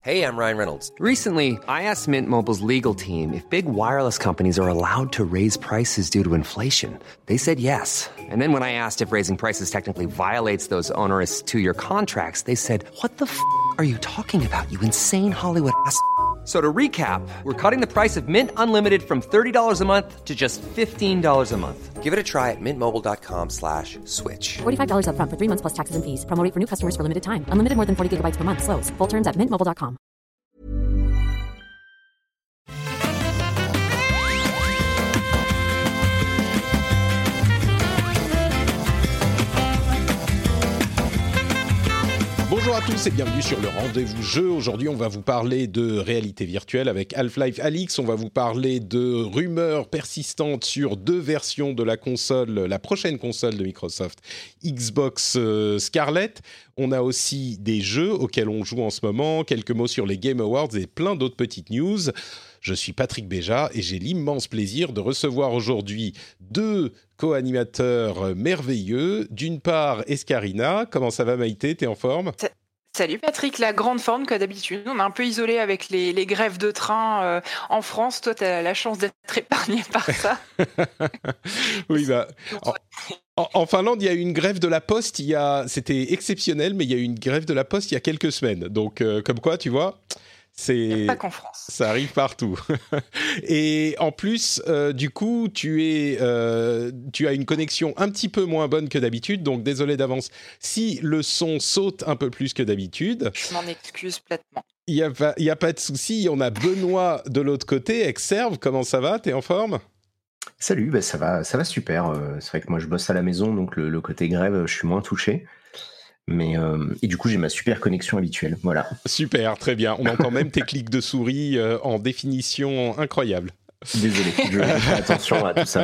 Hey, I'm Ryan Reynolds. Recently, I asked Mint Mobile's legal team if big wireless companies are allowed to raise prices due to inflation. They said yes. And then when I asked if raising prices technically violates those onerous two-year contracts, they said, "What the f*** are you talking about, you insane Hollywood ass?" So to recap, we're cutting the price of Mint Unlimited from $30 a month to just $15 a month. Give it a try at mintmobile.com/switch. $45 up front for 3 months plus taxes and fees. Promo rate for new customers for limited time. Unlimited more than 40 gigabytes per month. Slows full terms at mintmobile.com. Bonjour à tous et bienvenue sur le Rendez-vous Jeu. Aujourd'hui, on va vous parler de réalité virtuelle avec Half-Life Alyx. On va vous parler de rumeurs persistantes sur 2 versions de la console, la prochaine console de Microsoft, Xbox Scarlett. On a aussi des jeux auxquels on joue en ce moment, quelques mots sur les Game Awards et plein d'autres petites news. Je suis Patrick Béja et j'ai l'immense plaisir de recevoir aujourd'hui 2 co-animateurs merveilleux. D'une part, Escarina. Comment ça va, Maïté? T'es en forme? Salut Patrick, la grande forme que d'habitude. On est un peu isolé avec les grèves de train en France. Toi, tu as la chance d'être épargné par ça. Oui, bah... En Finlande, il y a eu une grève de la Poste. C'était exceptionnel, mais il y a eu une grève de la Poste il y a quelques semaines. Donc, comme quoi, tu vois... Pas qu'en France. Ça arrive partout. Et en plus, du coup, tu as une connexion un petit peu moins bonne que d'habitude, donc désolé d'avance si le son saute un peu plus que d'habitude. Je m'en excuse platement. Il y a pas de souci. On a Benoît de l'autre côté, Exerve. Comment ça va? T'es en forme? Salut, ça va super. C'est vrai que moi je bosse à la maison, donc le côté grève, je suis moins touché. Mais et du coup j'ai ma super connexion habituelle, voilà. Super, très bien. On entend même tes clics de souris en définition incroyable. Désolé, je fais attention à tout ça.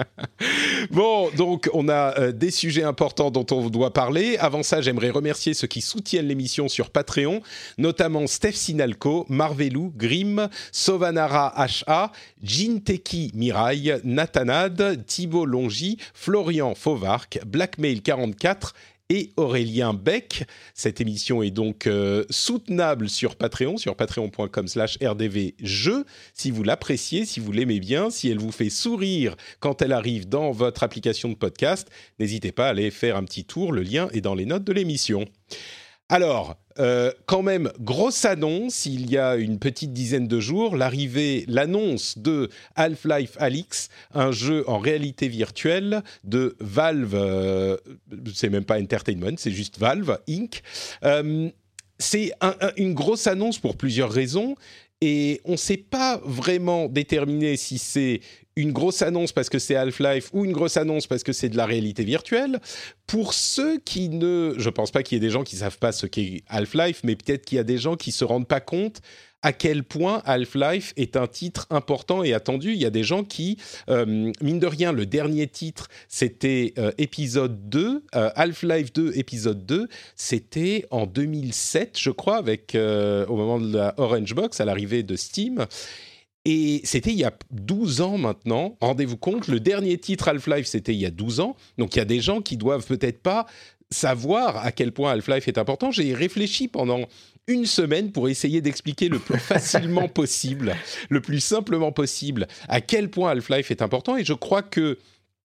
Bon, donc on a des sujets importants dont on doit parler. Avant ça, j'aimerais remercier ceux qui soutiennent l'émission sur Patreon, notamment Steph Sinalco, Marvelou, Grim, Sovanara HA, Jinteki Mirai, Nathanad, Thibaut Longy, Florian Fauvarc, Blackmail44 et Aurélien Beck. Cette émission est donc soutenable sur Patreon, sur patreon.com/rdvjeux. Si vous l'appréciez, si vous l'aimez bien, si elle vous fait sourire quand elle arrive dans votre application de podcast, n'hésitez pas à aller faire un petit tour. Le lien est dans les notes de l'émission. Alors, quand même, grosse annonce, il y a une petite dizaine de jours, l'annonce de Half-Life Alyx, un jeu en réalité virtuelle de Valve, c'est même pas Entertainment, c'est juste Valve Inc. C'est une grosse annonce pour plusieurs raisons, et on ne sait pas vraiment déterminer si c'est une grosse annonce parce que c'est Half-Life ou une grosse annonce parce que c'est de la réalité virtuelle. Pour ceux qui je pense pas qu'il y ait des gens qui savent pas ce qu'est Half-Life, mais peut-être qu'il y a des gens qui se rendent pas compte à quel point Half-Life est un titre important et attendu. Il y a des gens qui, mine de rien, le dernier titre, c'était épisode 2, Half-Life 2, épisode 2, c'était en 2007, je crois, au moment de la Orange Box, à l'arrivée de Steam. Et c'était il y a 12 ans maintenant. Rendez-vous compte, le dernier titre Half-Life, c'était il y a 12 ans. Donc il y a des gens qui doivent peut-être pas savoir à quel point Half-Life est important. J'ai réfléchi pendant une semaine pour essayer d'expliquer le plus facilement possible, le plus simplement possible, à quel point Half-Life est important. Et je crois que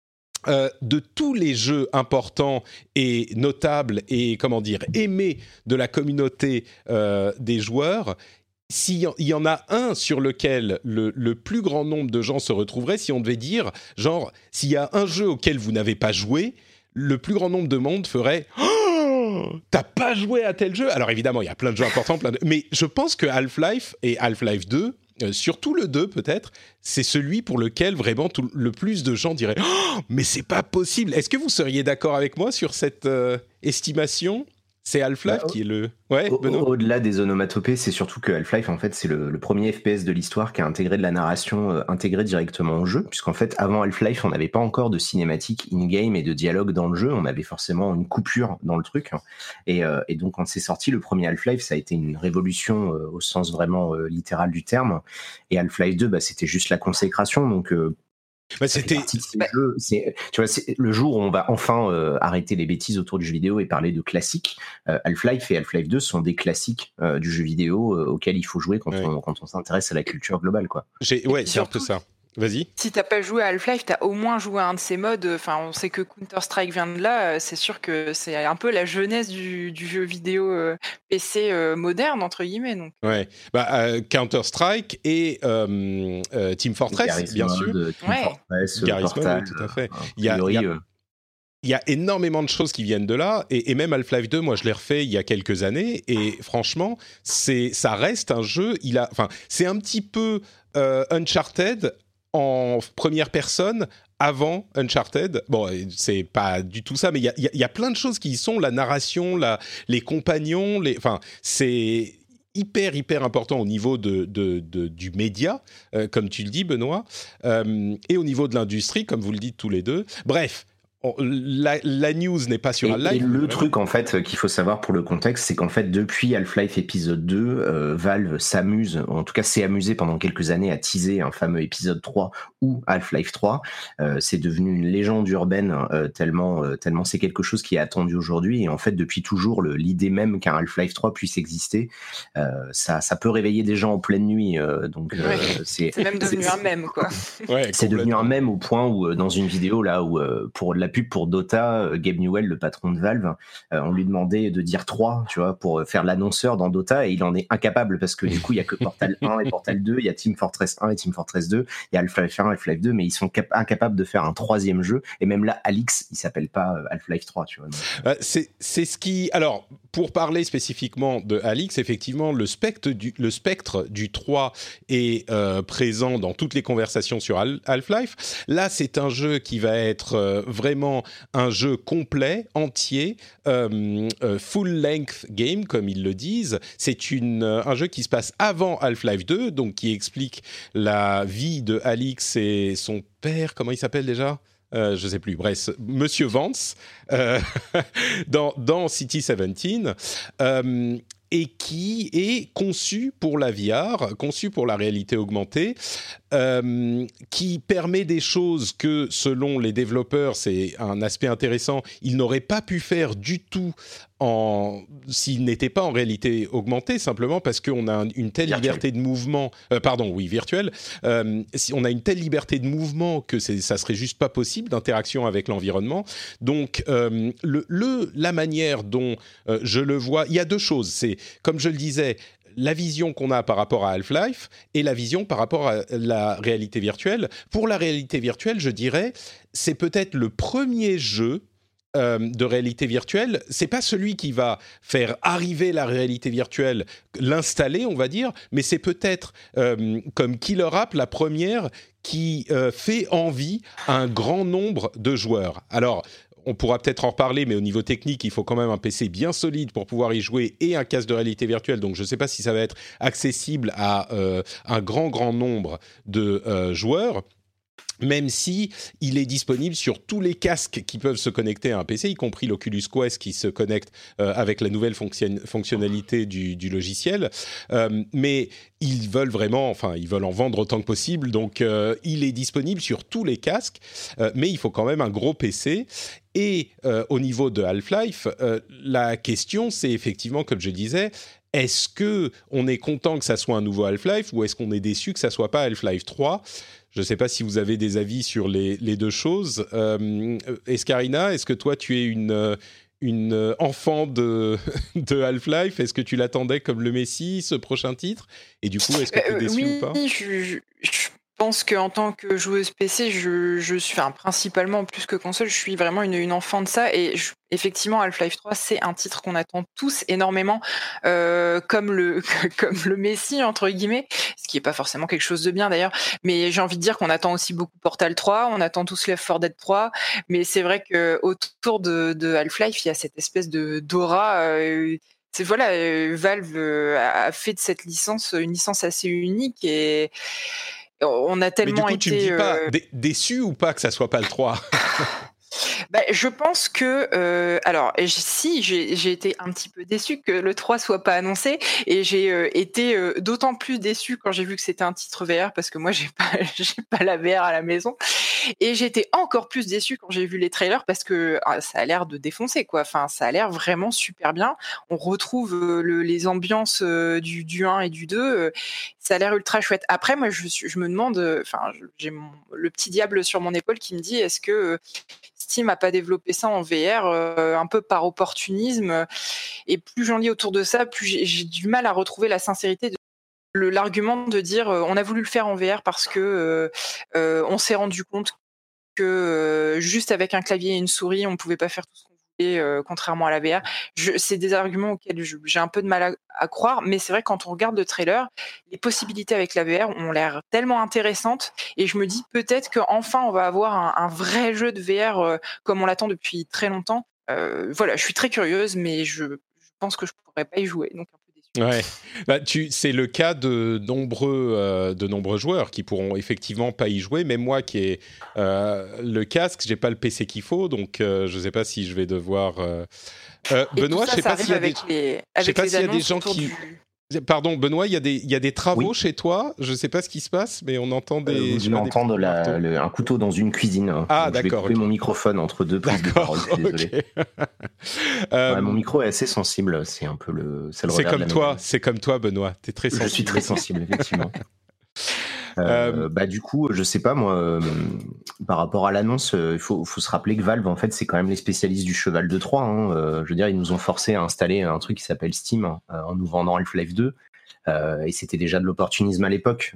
de tous les jeux importants et notables et, aimés de la communauté des joueurs, s'il y en a un sur lequel le plus grand nombre de gens se retrouveraient, si on devait dire, genre, s'il y a un jeu auquel vous n'avez pas joué, le plus grand nombre de monde ferait « Oh, t'as pas joué à tel jeu ?» Alors évidemment, il y a plein de jeux importants, mais je pense que Half-Life et Half-Life 2, surtout le 2 peut-être, c'est celui pour lequel vraiment le plus de gens diraient « Oh, mais c'est pas possible !» Est-ce que vous seriez d'accord avec moi sur cette estimation ? C'est Half-Life qui est le... Ouais, au-delà des onomatopées, c'est surtout que Half-Life, en fait, c'est le premier FPS de l'histoire qui a intégré de la narration intégrée directement au jeu, puisqu'en fait, avant Half-Life, on n'avait pas encore de cinématique in-game et de dialogue dans le jeu, on avait forcément une coupure dans le truc, et donc quand c'est sorti, le premier Half-Life, ça a été une révolution au sens vraiment littéral du terme, et Half-Life 2, c'était juste la consécration, donc C'était tu vois, c'est le jour où on va enfin arrêter les bêtises autour du jeu vidéo et parler de classiques. Half-Life et Half-Life 2 sont des classiques du jeu vidéo auxquels il faut jouer quand on s'intéresse à la culture globale, quoi. C'est un peu ça. Vas-y. Si t'as pas joué à Half-Life, t'as au moins joué à un de ces modes. Enfin, on sait que Counter-Strike vient de là. C'est sûr que c'est un peu la jeunesse du jeu vidéo PC moderne, entre guillemets. Donc. Ouais. Counter-Strike et Team Fortress, bien sûr. Garry's Mod, tout à fait. Il y a énormément de choses qui viennent de là, et même Half-Life 2, moi je l'ai refait il y a quelques années, et franchement, ça reste un jeu. C'est un petit peu Uncharted en première personne avant Uncharted. Bon, c'est pas du tout ça, mais il y a plein de choses qui y sont, la narration, les compagnons, c'est hyper important au niveau du média, comme tu le dis, Benoît, et au niveau de l'industrie, comme vous le dites tous les deux. Bref, la news n'est pas sur Half-Life. Et le truc, en fait, qu'il faut savoir pour le contexte, c'est qu'en fait, depuis Half-Life épisode 2, Valve s'amuse, en tout cas s'est amusé pendant quelques années à teaser un fameux épisode 3 ou Half-Life 3. C'est devenu une légende urbaine tellement c'est quelque chose qui est attendu aujourd'hui. Et en fait, depuis toujours, l'idée même qu'un Half-Life 3 puisse exister, ça peut réveiller des gens en pleine nuit. C'est même devenu un mème, quoi. Ouais, c'est devenu un mème au point où, dans une vidéo, là, où pour la pub pour Dota, Gabe Newell, le patron de Valve, on lui demandait de dire 3, tu vois, pour faire l'annonceur dans Dota, et il en est incapable parce que du coup, il y a que Portal 1 et Portal 2, il y a Team Fortress 1 et Team Fortress 2, il y a Half-Life 1 et Half-Life 2, mais ils sont incapables de faire un troisième jeu, et même là, Alyx, il s'appelle pas Half-Life 3, tu vois. C'est ce qui... Alors, pour parler spécifiquement de Alyx, effectivement, le spectre du 3 est présent dans toutes les conversations sur Half-Life. Là, c'est un jeu qui va être vraiment un jeu complet, entier, full-length game, comme ils le disent. C'est un jeu qui se passe avant Half-Life 2, donc qui explique la vie de Alyx et son père, comment il s'appelle déjà ? Je sais plus, bref, Monsieur Vance, dans City 17, et qui est conçu pour la VR, conçu pour la réalité augmentée, qui permet des choses que, selon les développeurs, c'est un aspect intéressant, ils n'auraient pas pu faire du tout s'il n'était pas en réalité augmentée, simplement parce qu'on a une telle liberté de mouvement, virtuelle, si on a une telle liberté de mouvement que ça serait juste pas possible d'interaction avec l'environnement. Donc la manière dont je le vois, il y a deux choses, c'est, comme je le disais, la vision qu'on a par rapport à Half-Life et la vision par rapport à la réalité virtuelle. Pour la réalité virtuelle, je dirais, c'est peut-être le premier jeu de réalité virtuelle. C'est pas celui qui va faire arriver la réalité virtuelle, l'installer, on va dire, mais c'est peut-être comme Killer App la première qui fait envie à un grand nombre de joueurs. Alors, on pourra peut-être en reparler, mais au niveau technique, il faut quand même un PC bien solide pour pouvoir y jouer et un casque de réalité virtuelle. Donc, je ne sais pas si ça va être accessible à un grand nombre de joueurs. Même si il est disponible sur tous les casques qui peuvent se connecter à un PC, y compris l'Oculus Quest qui se connecte avec la nouvelle fonctionnalité du logiciel. Mais ils veulent en vendre autant que possible. Donc, il est disponible sur tous les casques, mais il faut quand même un gros PC. Et au niveau de Half-Life, la question, c'est effectivement, comme je disais, est-ce qu'on est content que ça soit un nouveau Half-Life ou est-ce qu'on est déçu que ça soit pas Half-Life 3 ? Je ne sais pas si vous avez des avis sur les deux choses. Escarina, est-ce que toi, tu es une enfant de Half-Life ? Est-ce que tu l'attendais comme le Messie, ce prochain titre ? Et du coup, est-ce que tu es déçu ou pas ? Oui, je pense qu'en tant que joueuse PC, je suis, principalement plus que console, je suis vraiment une enfant de ça. Et effectivement, Half-Life 3, c'est un titre qu'on attend tous énormément, comme le Messie, entre guillemets, ce qui n'est pas forcément quelque chose de bien d'ailleurs. Mais j'ai envie de dire qu'on attend aussi beaucoup Portal 3, on attend tous Left 4 Dead 3. Mais c'est vrai qu'autour de Half-Life, il y a cette espèce d'aura. Valve a fait de cette licence une licence assez unique et on a tellement été... Mais du coup, tu me dis pas déçu ou pas que ça soit pas le 3 ? Je pense que alors j'ai été un petit peu déçue que le 3 soit pas annoncé et j'ai été d'autant plus déçue quand j'ai vu que c'était un titre VR parce que moi j'ai pas la VR à la maison et j'étais encore plus déçue quand j'ai vu les trailers parce que ça a l'air de défoncer quoi. Enfin, ça a l'air vraiment super bien. On retrouve les ambiances du 1 et du 2. Ça a l'air ultra chouette. Après, moi, je me demande, j'ai le petit diable sur mon épaule qui me dit, est-ce que Steam a pas développé ça en VR un peu par opportunisme et plus j'en lis autour de ça, plus j'ai du mal à retrouver la sincérité de l'argument de dire on a voulu le faire en VR parce que on s'est rendu compte que juste avec un clavier et une souris, on pouvait pas faire tout ce qu'on voulait, contrairement à la VR. C'est des arguments auxquels j'ai un peu de mal à croire, mais c'est vrai que quand on regarde le trailer, les possibilités avec la VR ont l'air tellement intéressantes et je me dis peut-être qu'enfin on va avoir un vrai jeu de VR comme on l'attend depuis très longtemps. Voilà, je suis très curieuse, mais je pense que je pourrais pas y jouer, donc un peu déçue. Ouais, c'est le cas de nombreux joueurs qui pourront effectivement pas y jouer. Même moi qui ai le casque, j'ai pas le PC qu'il faut, donc je sais pas si je vais devoir. Benoît, je sais pas s'il y a des gens qui. Pardon, Benoît, il y a des travaux chez toi. Je sais pas ce qui se passe, mais on entend des. Vous entendre un couteau dans une cuisine. Ah, donc d'accord. Je vais couper mon microphone entre deux prises de parole. Je suis désolé. Mon micro est assez sensible. C'est un peu le. C'est comme toi. C'est comme toi, Benoît. T'es très sensible. Je suis très sensible, effectivement. Du coup, je sais pas moi, par rapport à l'annonce, il faut se rappeler que Valve, en fait, c'est quand même les spécialistes du cheval de Troie. Je veux dire, ils nous ont forcé à installer un truc qui s'appelle Steam en nous vendant Half-Life 2, et c'était déjà de l'opportunisme à l'époque.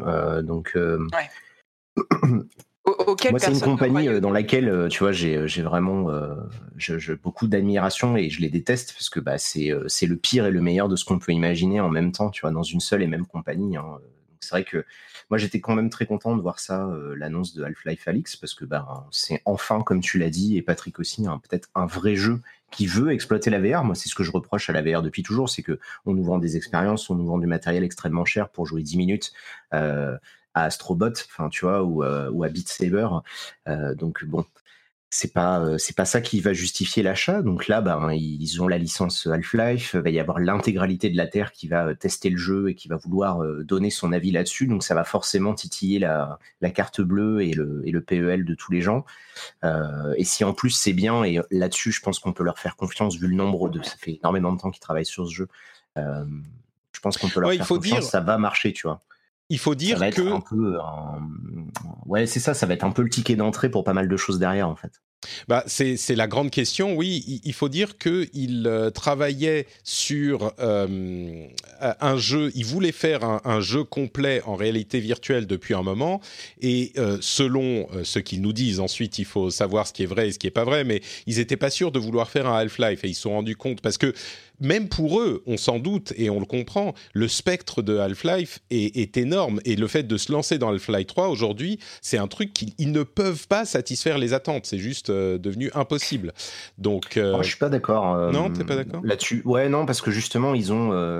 Moi, c'est une compagnie dans laquelle, tu vois, j'ai vraiment beaucoup d'admiration et je les déteste parce que c'est le pire et le meilleur de ce qu'on peut imaginer en même temps, tu vois, dans une seule et même compagnie. Donc c'est vrai que moi, j'étais quand même très content de voir ça, l'annonce de Half-Life Alyx, parce que c'est enfin, comme tu l'as dit, et Patrick aussi, peut-être un vrai jeu qui veut exploiter la VR. Moi, c'est ce que je reproche à la VR depuis toujours, c'est que on nous vend des expériences, on nous vend du matériel extrêmement cher pour jouer 10 minutes à Astrobot, enfin, tu vois, ou à Beat Saber. Donc bon, c'est pas ça qui va justifier l'achat. Donc là, ils ont la licence Half-Life, va y avoir l'intégralité de la Terre qui va tester le jeu et qui va vouloir donner son avis là-dessus. Donc ça va forcément titiller la carte bleue et le PEL de tous les gens. Et si en plus c'est bien, et là-dessus je pense qu'on peut leur faire confiance vu le nombre ça fait énormément de temps qu'ils travaillent sur ce jeu. Je pense qu'on peut leur faire confiance, ça va marcher, tu vois. Il faut dire que ouais, c'est ça va être un peu le ticket d'entrée pour pas mal de choses derrière, en fait. C'est la grande question, oui. Il faut dire qu'il travaillait sur un jeu, il voulait faire un jeu complet en réalité virtuelle depuis un moment, et selon ce qu'ils nous disent, ensuite il faut savoir ce qui est vrai et ce qui n'est pas vrai, mais ils n'étaient pas sûrs de vouloir faire un Half-Life, et ils se sont rendus compte, parce que même pour eux, on s'en doute et on le comprend, le spectre de Half-Life est énorme, et le fait de se lancer dans Half-Life 3 aujourd'hui, c'est un truc qu'ils ne peuvent pas satisfaire les attentes, c'est juste devenu impossible. Donc, je suis pas d'accord. Non, t'es pas d'accord là-dessus. Ouais, non, parce que justement, ils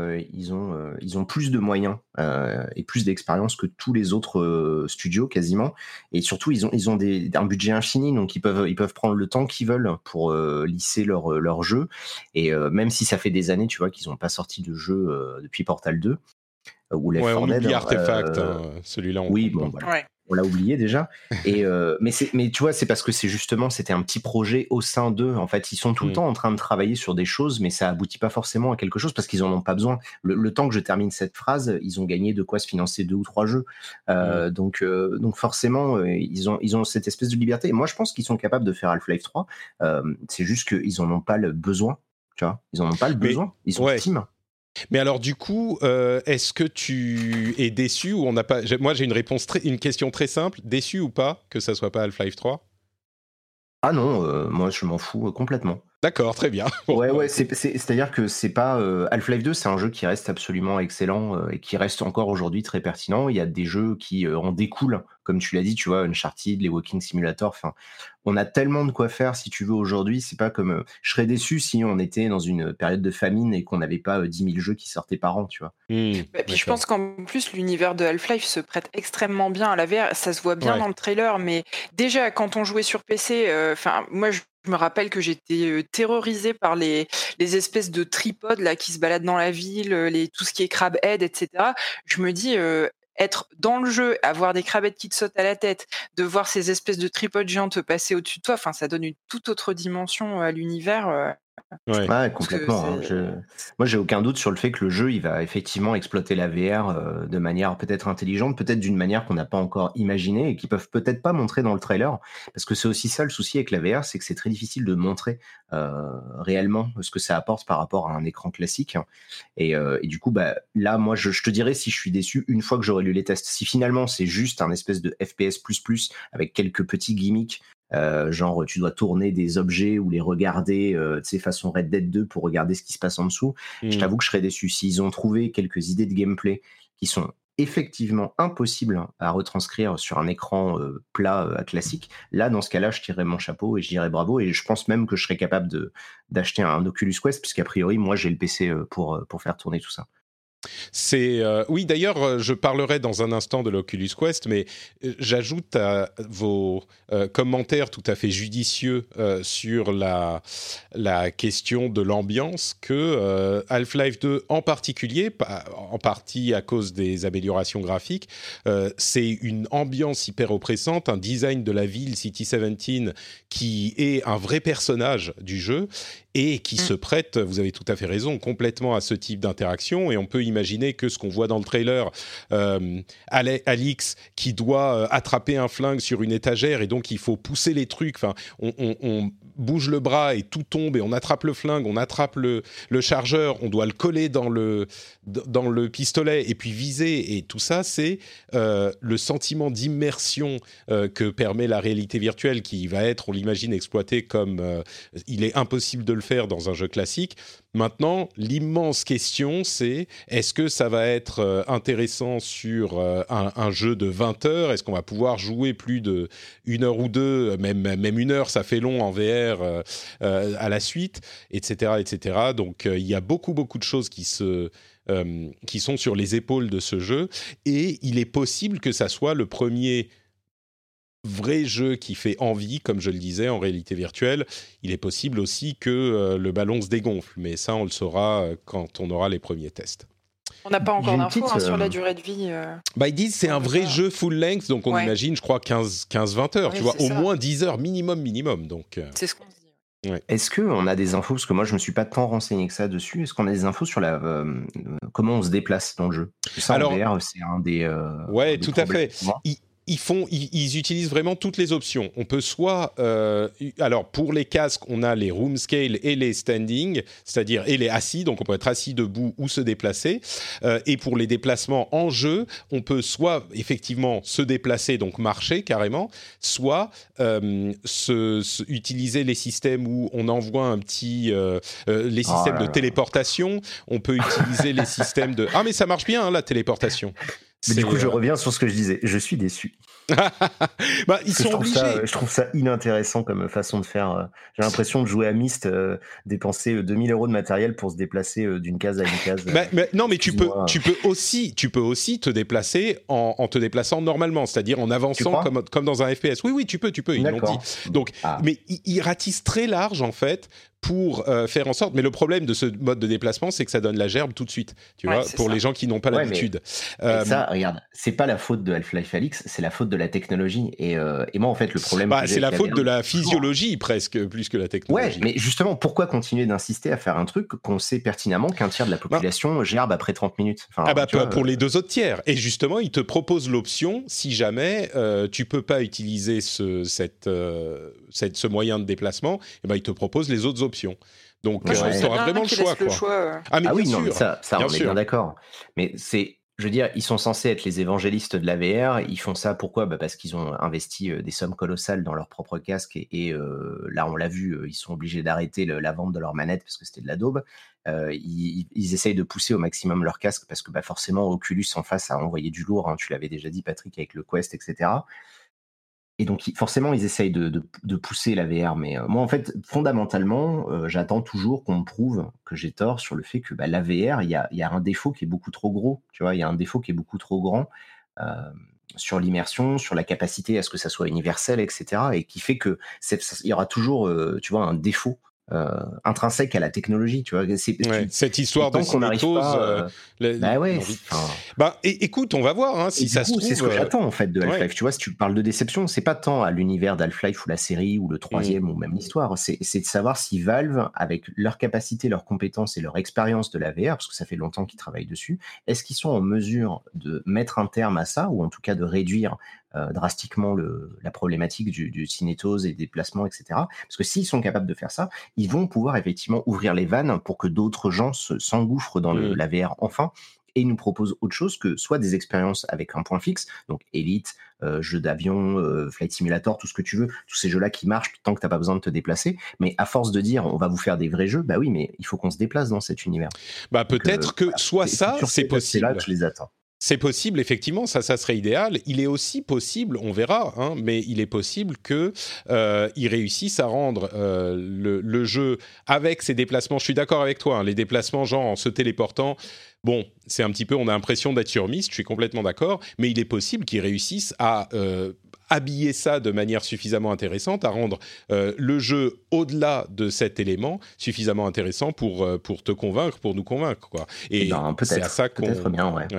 ont plus de moyens et plus d'expérience que tous les autres studios quasiment, et surtout ils ont un budget infini, donc ils peuvent prendre le temps qu'ils veulent pour lisser leur jeu. Et même si ça fait des années, tu vois, qu'ils n'ont pas sorti de jeu depuis Portal 2 ou Left 4 Dead. On oublie Artefact, celui-là. Oui, bon, voilà. Ouais. On l'a oublié déjà. Et mais tu vois, c'est parce que c'était un petit projet au sein d'eux. En fait, ils sont tout le temps en train de travailler sur des choses, mais ça aboutit pas forcément à quelque chose parce qu'ils en ont pas besoin. Le temps que je termine cette phrase, ils ont gagné de quoi se financer 2 ou 3 jeux. Donc forcément, ils ont cette espèce de liberté. Et moi, je pense qu'ils sont capables de faire Half-Life 3. C'est juste qu'ils en ont pas le besoin. Tu vois, ils en ont pas le besoin. Ils sont Steam. Mais alors du coup, est-ce que tu es déçu ou on n'a pas... Moi j'ai une question très simple, déçu ou pas que ça soit pas Half-Life 3 ? Ah non, moi je m'en fous complètement. D'accord, très bien. Ouais, c'est-à-dire que c'est pas Half-Life 2, c'est un jeu qui reste absolument excellent et qui reste encore aujourd'hui très pertinent. Il y a des jeux qui en découlent, comme tu l'as dit, tu vois, Uncharted, les Walking Simulator. Enfin, on a tellement de quoi faire si tu veux aujourd'hui. C'est pas comme je serais déçu si on était dans une période de famine et qu'on n'avait pas 10 000 jeux qui sortaient par an, tu vois. Puis je pense qu'en plus l'univers de Half-Life se prête extrêmement bien à la VR. Ça se voit bien dans le trailer, mais déjà quand on jouait sur PC, moi Je me rappelle que j'étais terrorisée par les espèces de tripodes là qui se baladent dans la ville, tout ce qui est crabhead, etc. Je me dis, être dans le jeu, avoir des crabhead qui te sautent à la tête, de voir ces espèces de tripodes géants te passer au-dessus de toi, enfin, ça donne une toute autre dimension à l'univers. Ouais. Ouais, Parce que complètement. Moi, j'ai aucun doute sur le fait que le jeu, il va effectivement exploiter la VR de manière peut-être intelligente, peut-être d'une manière qu'on n'a pas encore imaginée et qui peuvent peut-être pas montrer dans le trailer. Parce que c'est aussi ça le souci avec la VR, c'est que c'est très difficile de montrer réellement ce que ça apporte par rapport à un écran classique. Et du coup, là, moi, je te dirais si je suis déçu une fois que j'aurai lu les tests. Si finalement c'est juste un espèce de FPS++ avec quelques petits gimmicks, genre tu dois tourner des objets ou les regarder façon Red Dead 2 pour regarder ce qui se passe en dessous, je t'avoue que je serais déçu. S'ils ont trouvé quelques idées de gameplay qui sont effectivement impossibles à retranscrire sur un écran plat classique, là dans ce cas-là je tirerais mon chapeau et je dirais bravo, et je pense même que je serais capable d'acheter un Oculus Quest, puisqu'a priori moi j'ai le PC pour faire tourner tout ça. Oui, d'ailleurs, je parlerai dans un instant de l'Oculus Quest, mais j'ajoute à vos commentaires tout à fait judicieux sur la question de l'ambiance que Half-Life 2 en particulier, en partie à cause des améliorations graphiques, c'est une ambiance hyper oppressante, un design de la ville City 17 qui est un vrai personnage du jeu et qui se prête, vous avez tout à fait raison, complètement à ce type d'interaction. Et on peut imaginer que ce qu'on voit dans le trailer, Alix qui doit attraper un flingue sur une étagère et donc il faut pousser les trucs, enfin, on bouge le bras et tout tombe et on attrape le flingue, on attrape le chargeur, on doit le coller dans le pistolet et puis viser, et tout ça, c'est le sentiment d'immersion que permet la réalité virtuelle, qui va être, on l'imagine, exploité comme il est impossible de le faire dans un jeu classique. Maintenant, l'immense question, c'est est-ce que ça va être intéressant sur un jeu de 20 heures ? Est-ce qu'on va pouvoir jouer plus de 1 heure ou 2, même 1 heure, ça fait long en VR à la suite, etc. etc. Donc, il y a beaucoup de choses qui sont sur les épaules de ce jeu, et il est possible que ça soit le premier vrai jeu qui fait envie, comme je le disais, en réalité virtuelle. Il est possible aussi que le ballon se dégonfle, mais ça, on le saura quand on aura les premiers tests. On n'a pas encore d'infos sur la durée de vie. Ils disent que c'est un vrai jeu full length, donc on imagine, je crois, 15-20 heures, tu vois, au moins 10 heures minimum. Donc, c'est ce qu'on se dit. Ouais. Est-ce qu'on a des infos, parce que moi je me suis pas tant renseigné que ça dessus, est-ce qu'on a des infos sur comment on se déplace dans le jeu ? Parce que ça, en VR, c'est un des tout à fait. Ils utilisent vraiment toutes les options. On peut soit, alors pour les casques, on a les room scale et les standing, c'est-à-dire et les assis, donc on peut être assis, debout ou se déplacer. Et pour les déplacements en jeu, on peut soit effectivement se déplacer, donc marcher carrément, soit utiliser les systèmes où on envoie un petit, les systèmes de téléportation. On peut utiliser les systèmes de mais ça marche bien la téléportation. Mais du coup, je reviens sur ce que je disais. Je suis déçu. Ils sont obligés. Je trouve ça inintéressant comme façon de faire. J'ai l'impression de jouer à Myst, dépenser 2 000 € de matériel pour se déplacer d'une case à une case. Non, mais tu peux aussi te déplacer en te déplaçant normalement, c'est-à-dire en avançant comme dans un FPS. Oui, tu peux. Ils l'ont dit. Donc, mais ils ratissent très large en fait, pour faire en sorte, mais le problème de ce mode de déplacement, c'est que ça donne la gerbe tout de suite, tu vois, pour les gens qui n'ont pas l'habitude. Mais ça, regarde, c'est pas la faute de Half-Life Alyx, c'est la faute de la technologie. Et moi, en fait, le problème, c'est la faute de la physiologie presque, plus que la technologie. Ouais, mais justement, pourquoi continuer d'insister à faire un truc qu'on sait pertinemment qu'un tiers de la population gerbe après 30 minutes pour les 2 autres tiers. Et justement, ils te proposent l'option, si jamais tu peux pas utiliser ce moyen de déplacement, ils te proposent les autres options. Donc, tu auras vraiment le choix. Mais non, ça on est bien d'accord. Mais je veux dire, ils sont censés être les évangélistes de la VR. Ils font ça pourquoi ? Parce qu'ils ont investi des sommes colossales dans leur propre casque et là, on l'a vu, ils sont obligés d'arrêter la vente de leur manette parce que c'était de la daube. Ils essayent de pousser au maximum leur casque parce que forcément, Oculus en face a envoyé du lourd. Hein, tu l'avais déjà dit, Patrick, avec le Quest, etc. Et donc, forcément, ils essayent de pousser la VR. Mais moi, en fait, fondamentalement, j'attends toujours qu'on me prouve que j'ai tort sur le fait que la VR, il y a un défaut qui est beaucoup trop gros. Tu vois, il y a un défaut qui est beaucoup trop grand. sur l'immersion, sur la capacité à ce que ça soit universel, etc. Et qui fait que il y aura toujours, tu vois, un défaut intrinsèque à la technologie, tu vois. Cette histoire de cinétose, bah ouais. Écoute, on va voir hein, si ça se trouve. C'est ce que j'attends en fait de Half-Life. Tu vois, si tu parles de déception, c'est pas tant à l'univers d'Half-Life ou la série ou le troisième ou même l'histoire. C'est de savoir si Valve, avec leur capacité, leurs compétences et leur expérience de la VR, parce que ça fait longtemps qu'ils travaillent dessus, est-ce qu'ils sont en mesure de mettre un terme à ça ou en tout cas de réduire drastiquement la problématique du cinétose et des déplacements, etc. Parce que s'ils sont capables de faire ça, ils vont pouvoir effectivement ouvrir les vannes pour que d'autres gens s'engouffrent dans la VR enfin et nous proposent autre chose que soit des expériences avec un point fixe, donc Elite, jeux d'avion, Flight Simulator, tout ce que tu veux, tous ces jeux-là qui marchent tant que t'as pas besoin de te déplacer, mais à force de dire on va vous faire des vrais jeux, bah oui, mais il faut qu'on se déplace dans cet univers. Bah peut-être que soit ça, c'est possible. C'est là que je les attends. C'est possible, effectivement, ça serait idéal. Il est aussi possible, on verra, hein, mais il est possible qu'ils réussissent à rendre le jeu avec ses déplacements. Je suis d'accord avec toi, hein, les déplacements genre en se téléportant, bon, c'est un petit peu, on a l'impression d'être sur Myst, je suis complètement d'accord, mais il est possible qu'ils réussissent à habiller ça de manière suffisamment intéressante, à rendre le jeu, au-delà de cet élément, suffisamment intéressant pour te convaincre, pour nous convaincre, quoi. Et c'est à ça qu'on... Peut-être bien, ouais.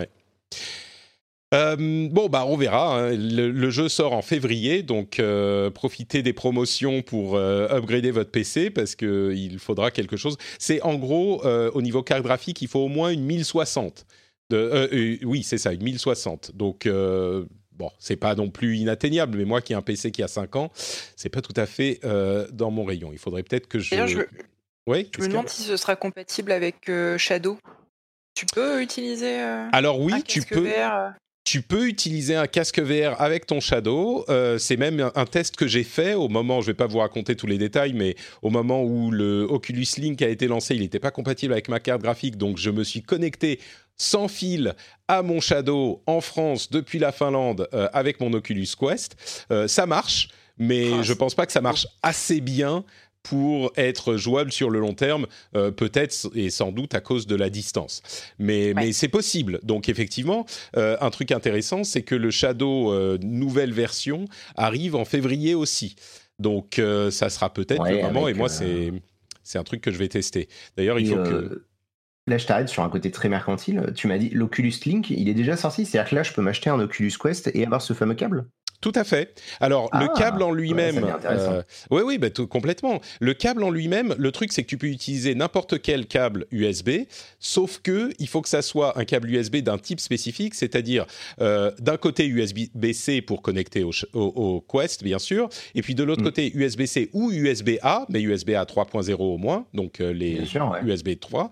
On verra. Hein. Le jeu sort en février, donc profitez des promotions pour upgrader votre PC parce qu'il faudra quelque chose. C'est en gros, au niveau carte graphique, il faut au moins une 1060. Oui, c'est ça, une 1060. Donc, c'est pas non plus inatteignable, mais moi qui ai un PC qui a 5 ans, c'est pas tout à fait dans mon rayon. Il faudrait peut-être que je... D'ailleurs, je me demande si ce sera compatible avec Shadow. Tu peux utiliser Alors oui, un tu casque peux. VR Tu peux utiliser un casque VR avec ton Shadow. C'est même un test que j'ai fait au moment, je ne vais pas vous raconter tous les détails, mais au moment où le Oculus Link a été lancé, il n'était pas compatible avec ma carte graphique, donc je me suis connecté sans fil à mon Shadow en France depuis la Finlande avec mon Oculus Quest. Ça marche, mais je ne pense pas que ça marche assez bien pour être jouable sur le long terme, peut-être et sans doute à cause de la distance. Mais c'est possible. Donc effectivement, un truc intéressant, c'est que le Shadow nouvelle version arrive en février aussi. Donc ça sera peut-être le moment, et moi c'est un truc que je vais tester. D'ailleurs, il faut que... Là, je t'arrête sur un côté très mercantile. Tu m'as dit l'Oculus Link, il est déjà sorti? C'est-à-dire que là, je peux m'acheter un Oculus Quest et avoir ce fameux câble? Tout à fait. Alors, le câble en lui-même... Oui, complètement. Le câble en lui-même, le truc, c'est que tu peux utiliser n'importe quel câble USB, sauf que il faut que ça soit un câble USB d'un type spécifique, c'est-à-dire d'un côté USB-C pour connecter au Quest, bien sûr, et puis de l'autre côté USB-C ou USB-A, mais USB-A 3.0 au moins, donc les USB 3,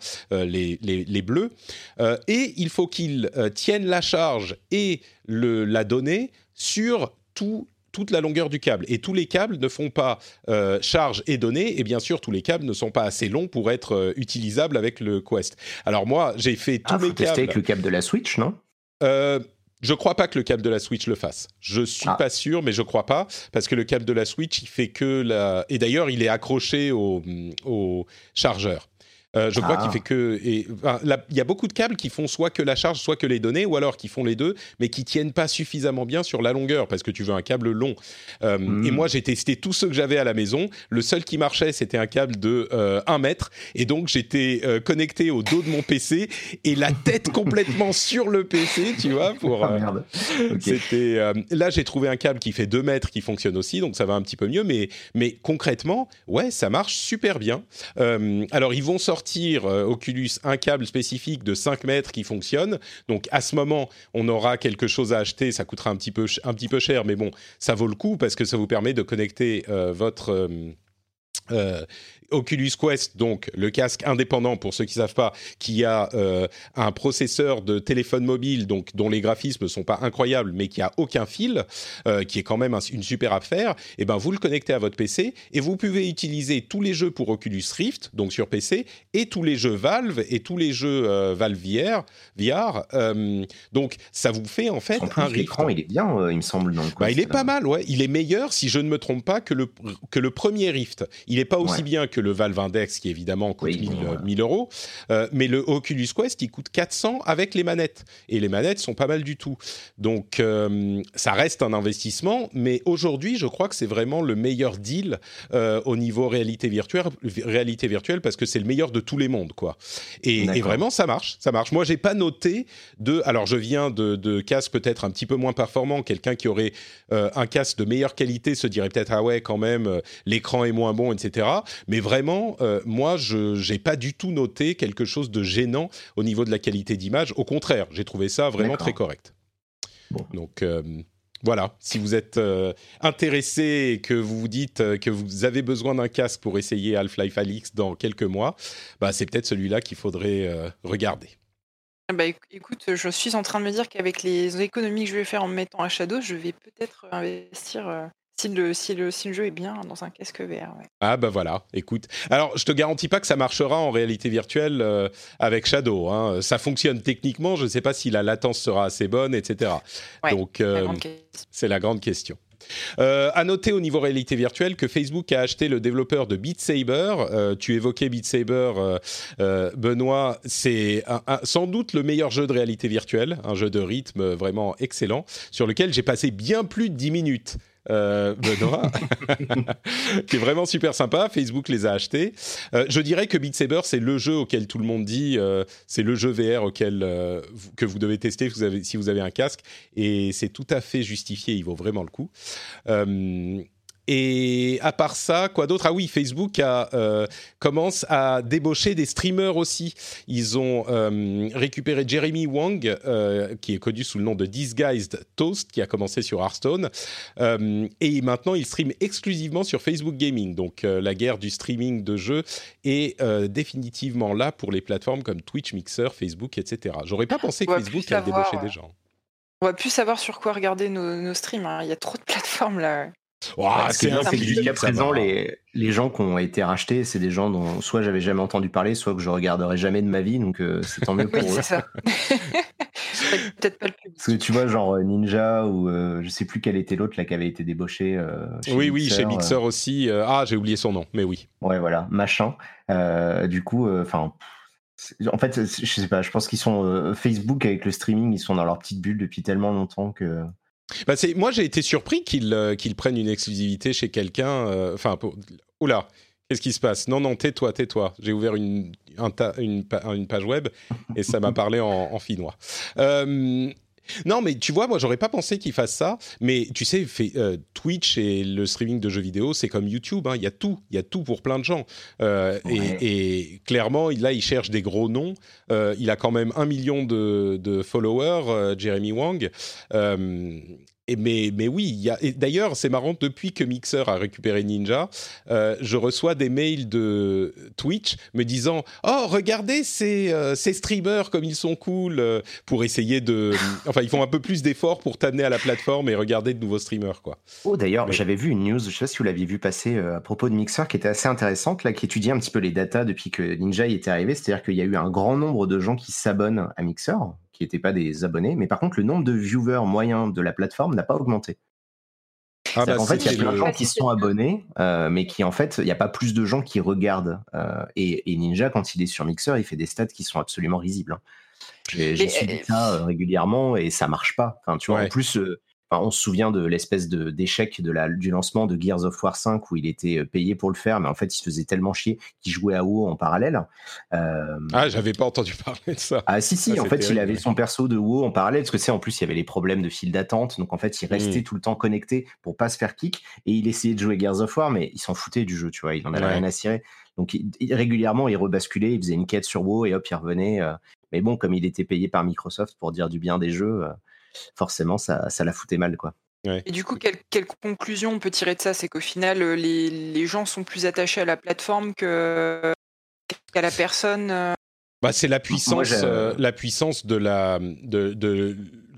les bleus. Et il faut qu'ils tiennent la charge et la donnée sur toute la longueur du câble. Et tous les câbles ne font pas charge et données, et bien sûr, tous les câbles ne sont pas assez longs pour être utilisables avec le Quest. Alors moi, j'ai fait tous mes câbles... tester avec le câble de la Switch, non? Je crois pas que le câble de la Switch le fasse. Je suis pas sûr, mais je crois pas, parce que le câble de la Switch, il fait que Et d'ailleurs, il est accroché au chargeur. Je crois qu'il fait que... Il y a beaucoup de câbles qui font soit que la charge, soit que les données, ou alors qui font les deux, mais qui tiennent pas suffisamment bien sur la longueur, parce que tu veux un câble long. Et moi, j'ai testé tous ceux que j'avais à la maison. Le seul qui marchait, c'était un câble de 1 mètre. Et donc, j'étais connecté au dos de mon PC et la tête complètement sur le PC, tu vois, pour... merde. Okay. Là, j'ai trouvé un câble qui fait 2 mètres qui fonctionne aussi, donc ça va un petit peu mieux. Mais concrètement, ouais, ça marche super bien. Alors, ils vont sortir Oculus un câble spécifique de 5 mètres qui fonctionne. Donc à ce moment, on aura quelque chose à acheter. Ça coûtera un petit peu cher, mais bon, ça vaut le coup parce que ça vous permet de connecter votre Oculus Quest, donc le casque indépendant pour ceux qui ne savent pas, qui a un processeur de téléphone mobile, donc dont les graphismes ne sont pas incroyables, mais qui a aucun fil, qui est quand même une super affaire. Et ben vous le connectez à votre PC et vous pouvez utiliser tous les jeux pour Oculus Rift, donc sur PC, et tous les jeux Valve et tous les jeux Valve VR. Donc ça vous fait en fait un Rift. L'écran, il est bien, il me semble. Il est pas mal, ouais. Il est meilleur, si je ne me trompe pas, que le premier Rift. Il n'est pas aussi bien que le Valve Index, qui évidemment coûte 1000 euros, mais le Oculus Quest, il coûte 400 avec les manettes. Et les manettes sont pas mal du tout. Donc, ça reste un investissement, mais aujourd'hui, je crois que c'est vraiment le meilleur deal au niveau réalité virtuelle, parce que c'est le meilleur de tous les mondes, quoi. Et vraiment, ça marche. Moi, j'ai pas noté alors, je viens de casques peut-être un petit peu moins performants. Quelqu'un qui aurait un casque de meilleure qualité se dirait peut-être, ah ouais, quand même, l'écran est moins bon, etc. Mais vraiment, moi, je n'ai pas du tout noté quelque chose de gênant au niveau de la qualité d'image. Au contraire, j'ai trouvé ça vraiment très correct. Bon. Donc, voilà, si vous êtes intéressé et que vous vous dites que vous avez besoin d'un casque pour essayer Half-Life Alyx dans quelques mois, c'est peut-être celui-là qu'il faudrait regarder. Écoute, je suis en train de me dire qu'avec les économies que je vais faire en me mettant à Shadow, je vais peut-être investir si le jeu est bien dans un casque VR. Ouais. Ah voilà, écoute. Alors, je te garantis pas que ça marchera en réalité virtuelle avec Shadow. Hein. Ça fonctionne techniquement, je ne sais pas si la latence sera assez bonne, etc. Ouais, donc, c'est la grande question. À noter au niveau réalité virtuelle que Facebook a acheté le développeur de Beat Saber. Tu évoquais Beat Saber, Benoît. C'est sans doute le meilleur jeu de réalité virtuelle, un jeu de rythme vraiment excellent, sur lequel j'ai passé bien plus de 10 minutes. Benoît, qui est vraiment super sympa. Facebook les a achetés. Je dirais que Beat Saber, c'est le jeu auquel tout le monde dit c'est le jeu VR que vous devez tester si vous avez un casque, et c'est tout à fait justifié, il vaut vraiment le coup. Et à part ça, quoi d'autre ? Ah oui, Facebook commence à débaucher des streamers aussi. Ils ont récupéré Jeremy Wang, qui est connu sous le nom de Disguised Toast, qui a commencé sur Hearthstone. Et maintenant, il stream exclusivement sur Facebook Gaming. Donc, la guerre du streaming de jeux est définitivement là pour les plateformes comme Twitch, Mixer, Facebook, etc. J'aurais pas pensé que Facebook allait débaucher des gens. On va plus savoir sur quoi regarder nos streams. Hein. Il y a trop de plateformes là. C'est que jusqu'à présent, les gens qui ont été rachetés, c'est des gens dont soit j'avais jamais entendu parler, soit que je regarderai jamais de ma vie, donc c'est tant mieux pour eux. C'est ça. Peut-être pas le public. Parce que tu vois, genre Ninja ou je sais plus quel était l'autre là qui avait été débauché. Chez Mixer, chez Mixer aussi. J'ai oublié son nom, mais oui. Ouais, voilà, machin. Du coup, en fait, je sais pas. Je pense qu'ils sont Facebook avec le streaming, ils sont dans leur petite bulle depuis tellement longtemps que. Moi, j'ai été surpris qu'ils prennent une exclusivité chez quelqu'un. Oula, qu'est-ce qui se passe ? Non, tais-toi. J'ai ouvert une page web et ça m'a parlé en finnois. Non, mais tu vois, moi, j'aurais pas pensé qu'ils fassent ça. Mais tu sais, Twitch et le streaming de jeux vidéo, c'est comme YouTube. Hein, il y a tout pour plein de gens. Et clairement, là, il cherche des gros noms. Il a quand même 1 million de followers, Jeremy Wang. Mais oui, et d'ailleurs, c'est marrant, depuis que Mixer a récupéré Ninja, je reçois des mails de Twitch me disant « Oh, regardez ces streamers comme ils sont cool !» pour essayer de... Enfin, ils font un peu plus d'efforts pour t'amener à la plateforme et regarder de nouveaux streamers, quoi. Oh, d'ailleurs, j'avais vu une news, je ne sais pas si vous l'aviez vu passer à propos de Mixer, qui était assez intéressante, là, qui étudiait un petit peu les datas depuis que Ninja y était arrivé. C'est-à-dire qu'il y a eu un grand nombre de gens qui s'abonnent à Mixer, qui n'étaient pas des abonnés, mais par contre, le nombre de viewers moyens de la plateforme n'a pas augmenté. En fait, il y a plein de gens qui sont abonnés, mais qui, en fait, il n'y a pas plus de gens qui regardent. Et Ninja, quand il est sur Mixer, il fait des stats qui sont absolument risibles. Hein. J'ai suivi ça régulièrement et ça marche pas. Enfin, tu vois, en plus... on se souvient de l'espèce d'échec du lancement de Gears of War 5 où il était payé pour le faire, mais en fait il se faisait tellement chier qu'il jouait à WoW en parallèle. J'avais pas entendu parler de ça. Ah si, en fait terrible. Il avait son perso de WoW en parallèle, parce que en plus il y avait les problèmes de file d'attente, donc en fait il restait tout le temps connecté pour pas se faire kick, et il essayait de jouer Gears of War, mais il s'en foutait du jeu, tu vois, il en avait rien à cirer. Donc régulièrement il rebasculait, il faisait une quête sur WoW et hop il revenait. Mais bon, comme il était payé par Microsoft pour dire du bien des jeux, forcément ça la foutait mal, quoi. Ouais. Et du coup, quelle conclusion on peut tirer de ça ? C'est qu'au final, les gens sont plus attachés à la plateforme qu'à la personne. C'est la puissance, la puissance de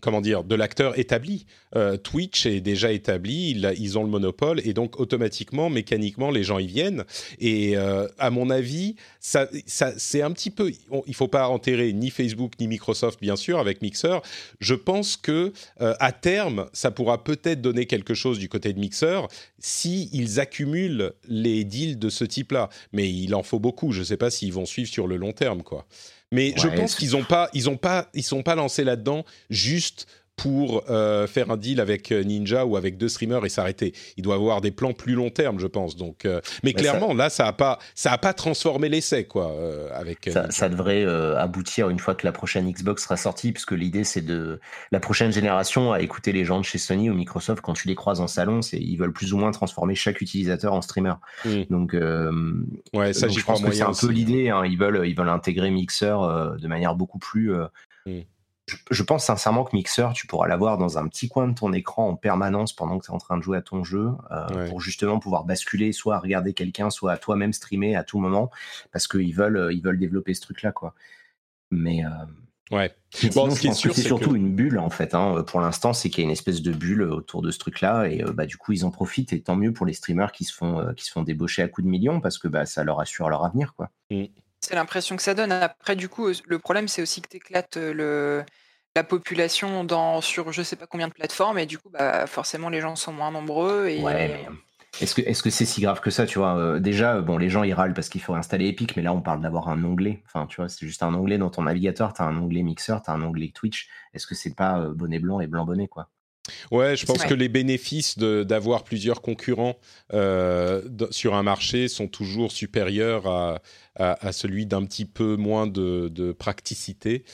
de l'acteur établi. Twitch est déjà établi, ils ont le monopole et donc automatiquement, mécaniquement, les gens y viennent. Et à mon avis, ça c'est un petit peu. Il faut pas enterrer ni Facebook ni Microsoft, bien sûr, avec Mixer. Je pense que à terme, ça pourra peut-être donner quelque chose du côté de Mixer si ils accumulent les deals de ce type-là. Mais il en faut beaucoup. Je ne sais pas s'ils vont suivre sur le long terme, quoi. Mais je pense qu'ils sont pas lancés là-dedans juste pour faire un deal avec Ninja ou avec 2 streamers et s'arrêter. Il doit avoir des plans plus long terme, je pense. Donc, mais clairement, là, ça a pas transformé l'essai, quoi. Avec ça devrait aboutir une fois que la prochaine Xbox sera sortie, puisque l'idée c'est de la prochaine génération à écouter les gens de chez Sony ou Microsoft quand tu les croises en salon, ils veulent plus ou moins transformer chaque utilisateur en streamer. Donc, ça, j'y je pense crois que c'est un aussi. peu l'idée. Hein. Ils veulent intégrer Mixer de manière beaucoup plus. Je pense sincèrement que Mixer, tu pourras l'avoir dans un petit coin de ton écran en permanence pendant que tu es en train de jouer à ton jeu, pour justement pouvoir basculer, soit à regarder quelqu'un, soit à toi-même streamer à tout moment, parce qu'ils veulent développer ce truc-là, quoi. Mais sinon, je pense que c'est surtout une bulle, en fait. Hein. Pour l'instant, c'est qu'il y a une espèce de bulle autour de ce truc-là, et du coup, ils en profitent, et tant mieux pour les streamers qui se font débaucher à coups de millions, parce que ça leur assure leur avenir, quoi. C'est l'impression que ça donne. Après, du coup, le problème, c'est aussi que tu éclates la population sur je sais pas combien de plateformes, et du coup, forcément, les gens sont moins nombreux. Et... Ouais, mais est-ce que c'est si grave que ça, tu vois? Déjà, les gens, ils râlent parce qu'il faut installer Epic, mais là, on parle d'avoir un onglet. Enfin, tu vois, c'est juste un onglet dans ton navigateur, t'as un onglet Mixer, t'as un onglet Twitch. Est-ce que c'est pas bonnet blanc et blanc bonnet, quoi? Ouais, je pense que les bénéfices d'avoir plusieurs concurrents sur un marché sont toujours supérieurs à celui d'un petit peu moins de praticité.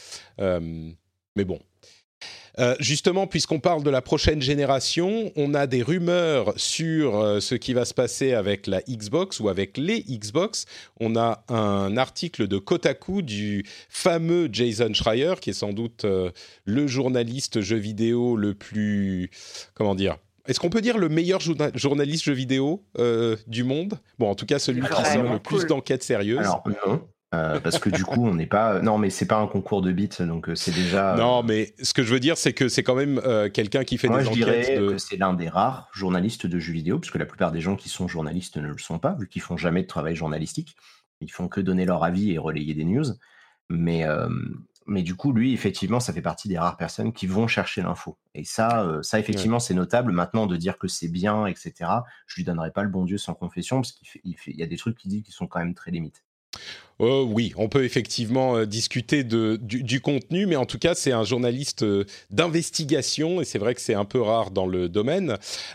Mais bon. Justement, puisqu'on parle de la prochaine génération, on a des rumeurs sur ce qui va se passer avec la Xbox ou avec les Xbox. On a un article de Kotaku du fameux Jason Schreier, qui est sans doute le journaliste jeux vidéo le plus... Comment dire ? Est-ce qu'on peut dire le meilleur journaliste jeux vidéo du monde ? Bon, en tout cas, celui qui sort le plus d'enquêtes sérieuses. Alors, non. Parce que du coup, on n'est pas. Non, mais c'est pas un concours de bits, donc c'est déjà. Non, mais ce que je veux dire, c'est que c'est quand même quelqu'un qui fait des enquêtes. Moi, je dirais que c'est l'un des rares journalistes de jeux vidéo, parce que la plupart des gens qui sont journalistes ne le sont pas, vu qu'ils font jamais de travail journalistique. Ils font que donner leur avis et relayer des news. Mais du coup, lui, effectivement, ça fait partie des rares personnes qui vont chercher l'info. Et ça, effectivement, c'est notable. Maintenant, de dire que c'est bien, etc., je lui donnerai pas le bon Dieu sans confession, parce qu'il y a des trucs qu'il dit qui sont quand même très limites. Oui, on peut effectivement discuter du contenu, mais en tout cas, c'est un journaliste d'investigation, et c'est vrai que c'est un peu rare dans le domaine.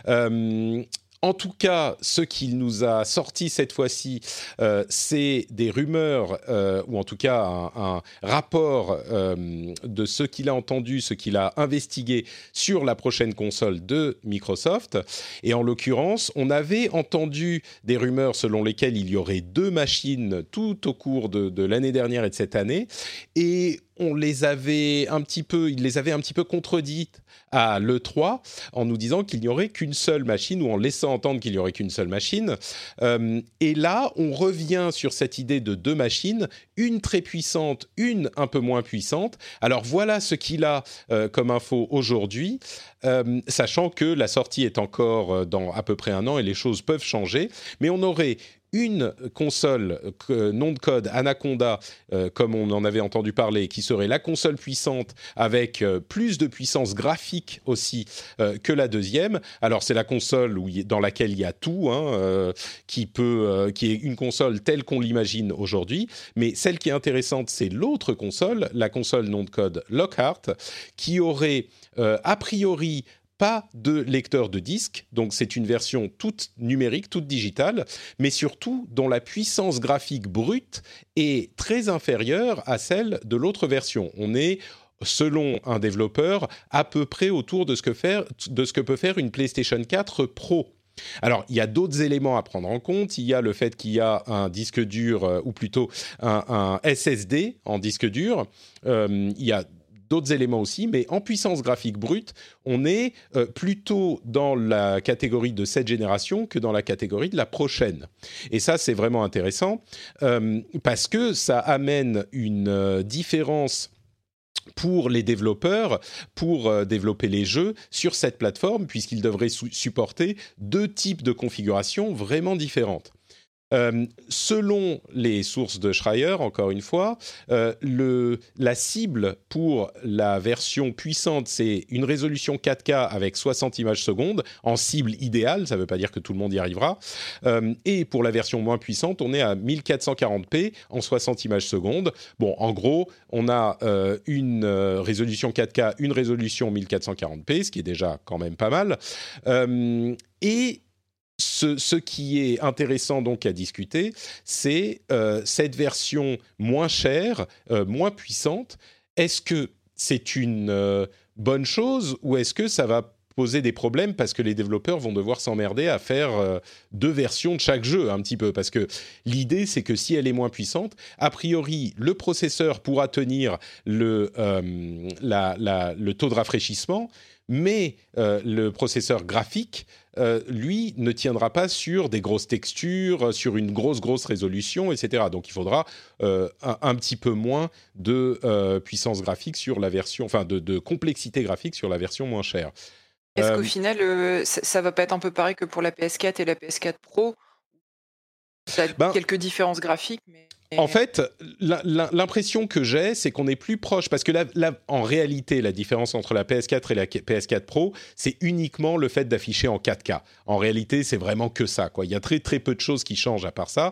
En tout cas, ce qu'il nous a sorti cette fois-ci, c'est des rumeurs, ou en tout cas un rapport de ce qu'il a entendu, ce qu'il a investigué sur la prochaine console de Microsoft. Et en l'occurrence, on avait entendu des rumeurs selon lesquelles il y aurait 2 machines tout au cours de l'année dernière et de cette année. Et il les avait un petit peu contredites à l'E3 en nous disant qu'il n'y aurait qu'une seule machine, ou en laissant entendre qu'il n'y aurait qu'une seule machine. Et là, on revient sur cette idée de 2 machines, une très puissante, une un peu moins puissante. Alors voilà ce qu'il a comme info aujourd'hui, sachant que la sortie est encore dans à peu près 1 an et les choses peuvent changer. Mais on aurait une console nom de code Anaconda, comme on en avait entendu parler, qui serait la console puissante avec plus de puissance graphique aussi que la deuxième. Alors c'est la console dans laquelle il y a tout, qui est une console telle qu'on l'imagine aujourd'hui. Mais celle qui est intéressante, c'est l'autre console, la console nom de code Lockhart, qui aurait a priori pas de lecteur de disque, donc c'est une version toute numérique, toute digitale, mais surtout dont la puissance graphique brute est très inférieure à celle de l'autre version. On est, selon un développeur, à peu près autour de ce que peut faire une PlayStation 4 Pro. Alors, il y a d'autres éléments à prendre en compte. Il y a le fait qu'il y a un disque dur, ou plutôt un SSD en disque dur. Il y a d'autres éléments aussi, mais en puissance graphique brute, on est plutôt dans la catégorie de cette génération que dans la catégorie de la prochaine. Et ça, c'est vraiment intéressant parce que ça amène une différence pour les développeurs, pour développer les jeux sur cette plateforme, puisqu'ils devraient supporter 2 types de configurations vraiment différentes. Selon les sources de Schreier, encore une fois, la cible pour la version puissante, c'est une résolution 4K avec 60 images secondes, en cible idéale, ça ne veut pas dire que tout le monde y arrivera. Et pour la version moins puissante, on est à 1440p en 60 images secondes. Bon, en gros, on a une résolution 4K, une résolution 1440p, ce qui est déjà quand même pas mal. Et ce qui est intéressant donc à discuter, c'est cette version moins chère, moins puissante. Est-ce que c'est une bonne chose ou est-ce que ça va poser des problèmes parce que les développeurs vont devoir s'emmerder à faire 2 versions de chaque jeu un petit peu? Parce que l'idée, c'est que si elle est moins puissante, a priori, le processeur pourra tenir le taux de rafraîchissement, mais le processeur graphique, lui, ne tiendra pas sur des grosses textures, sur une grosse résolution, etc. Donc, il faudra un petit peu moins de puissance graphique sur la version, enfin de complexité graphique sur la version moins chère. Est-ce qu'au final, ça va pas être un peu pareil que pour la PS4 et la PS4 Pro? Ça a quelques différences graphiques, mais... En fait, l'impression que j'ai, c'est qu'on est plus proche, parce que en réalité, la différence entre la PS4 et la PS4 Pro, c'est uniquement le fait d'afficher en 4K. En réalité, c'est vraiment que ça, quoi. Il y a très très peu de choses qui changent à part ça.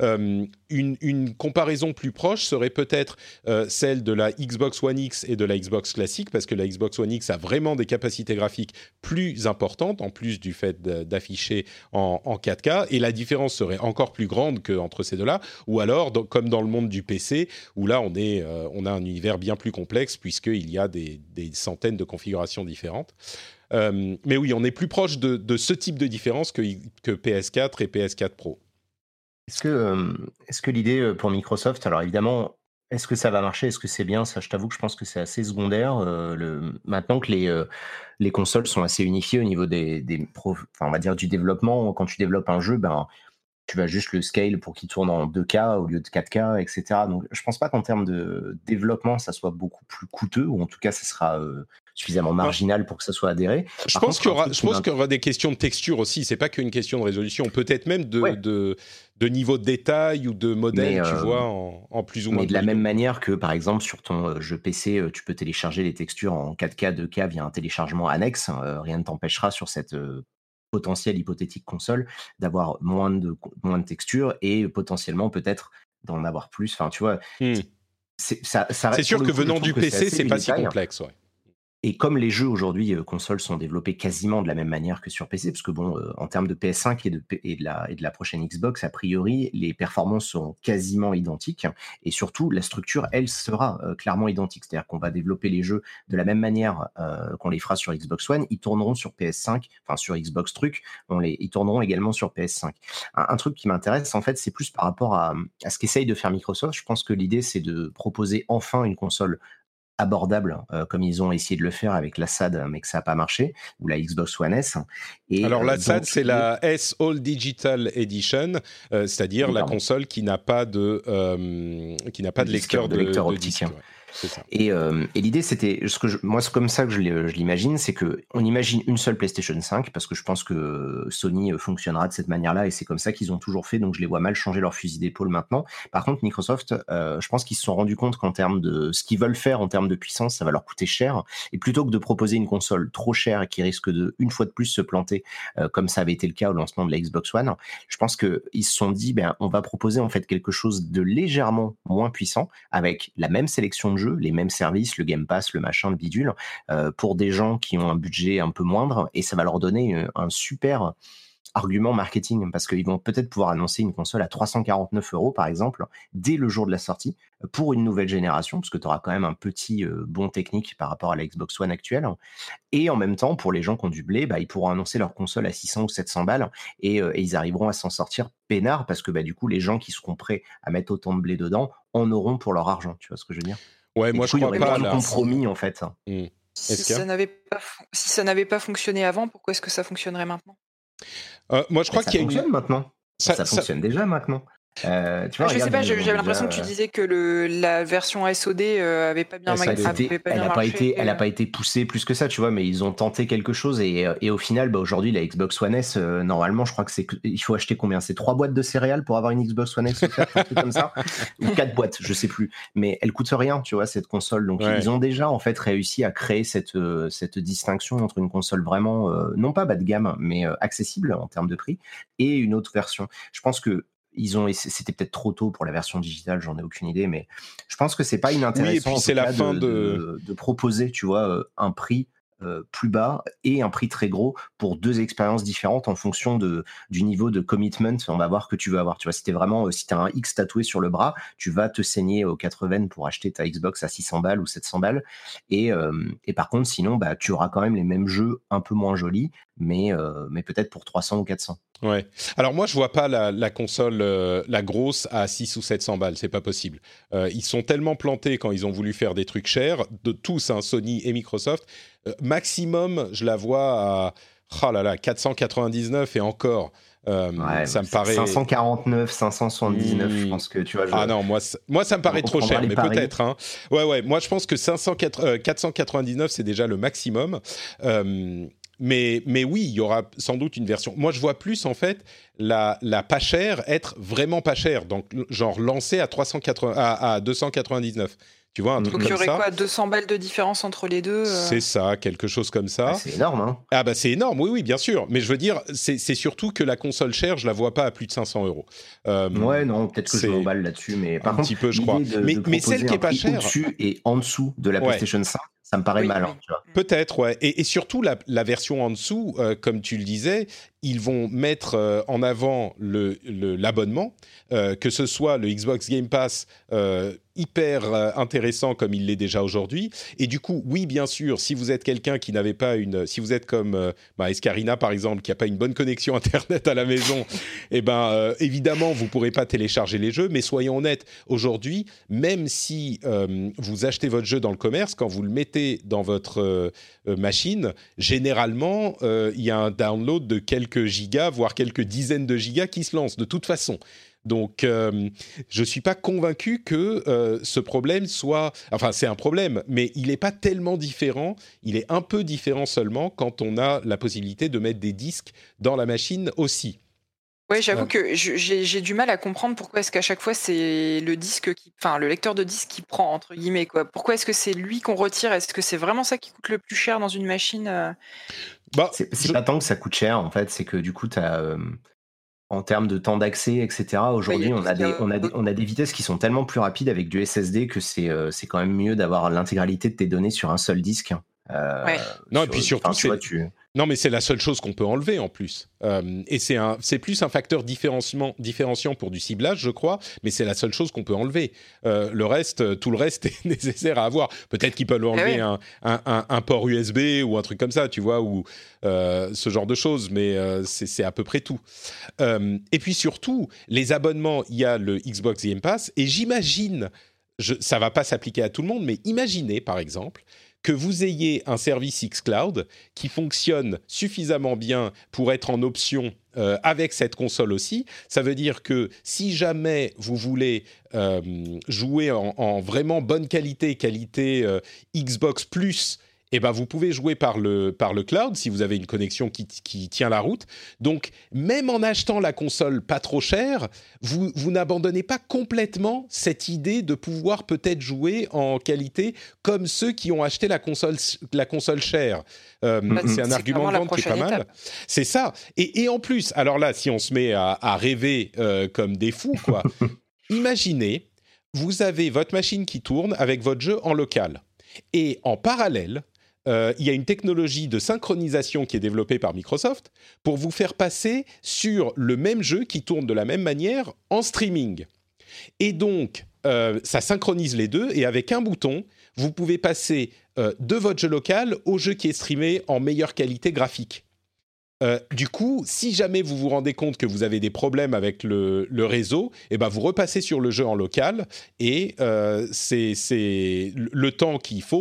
Une comparaison plus proche serait peut-être celle de la Xbox One X et de la Xbox classique, parce que la Xbox One X a vraiment des capacités graphiques plus importantes, en plus du fait d'afficher en 4K, et la différence serait encore plus grande qu'entre ces deux-là, ou alors comme dans le monde du PC, où là on a un univers bien plus complexe puisqu'il y a des centaines de configurations différentes. Mais oui, on est plus proche de ce type de différence que PS4 et PS4 Pro. Est-ce que l'idée pour Microsoft, alors évidemment, est-ce que ça va marcher? Est-ce que c'est bien? Ça, je t'avoue que je pense que c'est assez secondaire. Maintenant que les consoles sont assez unifiées au niveau on va dire du développement, quand tu développes un jeu, tu vas juste le scale pour qu'il tourne en 2K au lieu de 4K, etc. Donc, je pense pas qu'en termes de développement, ça soit beaucoup plus coûteux, ou en tout cas, ça sera suffisamment marginal pour que ça soit adhéré. Je pense qu'il y aura des questions de texture aussi. C'est pas qu'une question de résolution. Peut-être même de niveau de détail ou de modèle, tu vois, en plus ou moins. Mais de la même manière que, par exemple, sur ton jeu PC, tu peux télécharger les textures en 4K, 2K via un téléchargement annexe. Rien ne t'empêchera sur cette potentielle hypothétique console d'avoir moins de textures et potentiellement peut-être d'en avoir plus. Enfin, tu vois, c'est sûr que venant du PC, c'est pas si complexe. Ouais. Et comme les jeux aujourd'hui consoles sont développés quasiment de la même manière que sur PC, parce que en termes de PS5 et de la prochaine Xbox, a priori, les performances seront quasiment identiques, et surtout la structure, elle, sera clairement identique. C'est-à-dire qu'on va développer les jeux de la même manière qu'on les fera sur Xbox One, ils tourneront sur PS5, enfin sur Xbox truc, ils tourneront également sur PS5. Un truc qui m'intéresse, en fait, c'est plus par rapport à ce qu'essaye de faire Microsoft. Je pense que l'idée, c'est de proposer enfin une console abordable, comme ils ont essayé de le faire avec la SAD, mais que ça n'a pas marché, ou la Xbox One S. Alors la SAD, c'est la S All Digital Edition, c'est-à-dire la console qui n'a pas de lecteur optique. Disque, ouais. C'est ça. Et l'idée, c'était, moi, c'est comme ça que je l'imagine, c'est qu'on imagine une seule PlayStation 5, parce que je pense que Sony fonctionnera de cette manière-là, et c'est comme ça qu'ils ont toujours fait, donc je les vois mal changer leur fusil d'épaule maintenant. Par contre, Microsoft, je pense qu'ils se sont rendus compte qu'en termes de ce qu'ils veulent faire en termes de puissance, ça va leur coûter cher, et plutôt que de proposer une console trop chère et qui risque de, une fois de plus, se planter, comme ça avait été le cas au lancement de la Xbox One, je pense qu'ils se sont dit, on va proposer en fait quelque chose de légèrement moins puissant, avec la même sélection de jeux, les mêmes services, le Game Pass, le machin, le bidule, pour des gens qui ont un budget un peu moindre, et ça va leur donner un super argument marketing, parce qu'ils vont peut-être pouvoir annoncer une console à 349 € par exemple, dès le jour de la sortie, pour une nouvelle génération, parce que tu auras quand même un petit bond technique par rapport à la Xbox One actuelle, et en même temps, pour les gens qui ont du blé, ils pourront annoncer leur console à 600 ou 700 balles, et ils arriveront à s'en sortir peinard, parce que du coup, les gens qui seront prêts à mettre autant de blé dedans en auront pour leur argent, tu vois ce que je veux dire? Ouais, moi je crois pas un compromis en fait. Si ça n'avait pas fonctionné avant, pourquoi est-ce que ça fonctionnerait maintenant? Moi je crois qu'il y a fonctionne maintenant. Ça fonctionne déjà maintenant. Tu vois, Je sais regarde, pas, ils ont j'avais l'impression que tu disais que la version SOD avait pas bien elle a pas marché. elle a pas été poussée plus que ça, tu vois, mais ils ont tenté quelque chose et au final, aujourd'hui, la Xbox One S, normalement, je crois il faut acheter combien? C'est 3 boîtes de céréales pour avoir une Xbox One S offerte, un truc comme ça, ou 4 boîtes, je sais plus. Mais elle coûte rien, tu vois, cette console. Donc ils ont déjà en fait réussi à créer cette distinction entre une console vraiment non pas bas de gamme, mais accessible en termes de prix et une autre version. Je pense que c'était peut-être trop tôt pour la version digitale, j'en ai aucune idée, mais je pense que c'est pas inintéressant et puis c'est la fin de proposer, tu vois, un prix plus bas et un prix très gros pour 2 expériences différentes en fonction du niveau de commitment, on va voir, que tu veux avoir. Tu vois, si t'as un X tatoué sur le bras, tu vas te saigner aux 80 pour acheter ta Xbox à 600 balles ou 700 balles. Et par contre, sinon, tu auras quand même les mêmes jeux un peu moins jolis, mais peut-être pour 300 ou 400. Ouais. Alors moi, je vois pas la console, la grosse, à 6 ou 700 balles. C'est pas possible. Ils sont tellement plantés quand ils ont voulu faire des trucs chers, de tous, Sony et Microsoft. Maximum, je la vois à 499 et encore. Ça me paraît 549, 579. Je pense que tu vois. Ah non, moi ça me paraît trop cher, mais paris. Peut-être. Hein. Ouais. Moi, je pense que 499, c'est déjà le maximum. Mais oui, il y aura sans doute une version. Moi, je vois plus en fait la pas chère être vraiment pas chère, donc genre lancée à 299. Tu vois, un truc comme ça. Donc il y aurait quoi, 200 balles de différence entre les deux C'est ça, quelque chose comme ça. C'est énorme, hein. Ah bah c'est énorme, oui, bien sûr. Mais je veux dire, c'est surtout que la console chère, je la vois pas à plus de 500 €. Ouais, non, peut-être que je m'emballe là-dessus, mais par contre, un petit peu, je crois. Mais celle qui est pas chère, au-dessus et en dessous de la PlayStation 5, ça me paraît malin. Tu vois. Peut-être, ouais. Et surtout, la version en dessous, comme tu le disais, ils vont mettre en avant l'abonnement, que ce soit le Xbox Game Pass hyper intéressant comme il l'est déjà aujourd'hui. Et du coup, oui, bien sûr, si vous êtes quelqu'un qui n'avait pas si vous êtes comme Escarina, par exemple, qui n'a pas une bonne connexion Internet à la maison, évidemment, vous ne pourrez pas télécharger les jeux. Mais soyons honnêtes, aujourd'hui, même si vous achetez votre jeu dans le commerce, quand vous le mettez dans votre machine, généralement, il y a un download de quelques gigas, voire quelques dizaines de gigas qui se lancent, de toute façon. Donc, je ne suis pas convaincu que ce problème soit... Enfin, c'est un problème, mais il n'est pas tellement différent. Il est un peu différent seulement quand on a la possibilité de mettre des disques dans la machine aussi. Oui, j'avoue que j'ai du mal à comprendre pourquoi est-ce qu'à chaque fois c'est le lecteur de disque qui prend, entre guillemets, quoi. Pourquoi est-ce que c'est lui qu'on retire? Est-ce que c'est vraiment ça qui coûte le plus cher dans une machine C'est pas tant que ça coûte cher, en fait, c'est que du coup, en termes de temps d'accès, etc. Aujourd'hui, on a des vitesses qui sont tellement plus rapides avec du SSD que c'est quand même mieux d'avoir l'intégralité de tes données sur un seul disque. Non, et puis surtout, non, mais c'est la seule chose qu'on peut enlever en plus. Et c'est plus un facteur différenciant pour du ciblage, je crois, mais c'est la seule chose qu'on peut enlever. Tout le reste est nécessaire à avoir. Peut-être qu'ils peuvent enlever un port USB ou un truc comme ça, tu vois, ou ce genre de choses, mais c'est à peu près tout. Et puis surtout, les abonnements, il y a le Xbox Game Pass, et j'imagine, ça va pas s'appliquer à tout le monde, mais imaginez par exemple que vous ayez un service xCloud qui fonctionne suffisamment bien pour être en option avec cette console aussi. Ça veut dire que si jamais vous voulez jouer en vraiment bonne qualité Xbox Plus, vous pouvez jouer par le cloud si vous avez une connexion qui tient la route. Donc, même en achetant la console pas trop chère, vous n'abandonnez pas complètement cette idée de pouvoir peut-être jouer en qualité comme ceux qui ont acheté la console chère. C'est un argument de vente qui est pas mal. C'est ça. Et en plus, alors là, si on se met à rêver comme des fous, quoi, imaginez, vous avez votre machine qui tourne avec votre jeu en local. Et en parallèle, il y a une technologie de synchronisation qui est développée par Microsoft pour vous faire passer sur le même jeu qui tourne de la même manière en streaming. Et donc, ça synchronise les deux et avec un bouton, vous pouvez passer de votre jeu local au jeu qui est streamé en meilleure qualité graphique. Du coup, si jamais vous vous rendez compte que vous avez des problèmes avec le réseau, vous repassez sur le jeu en local et c'est le temps qu'il faut.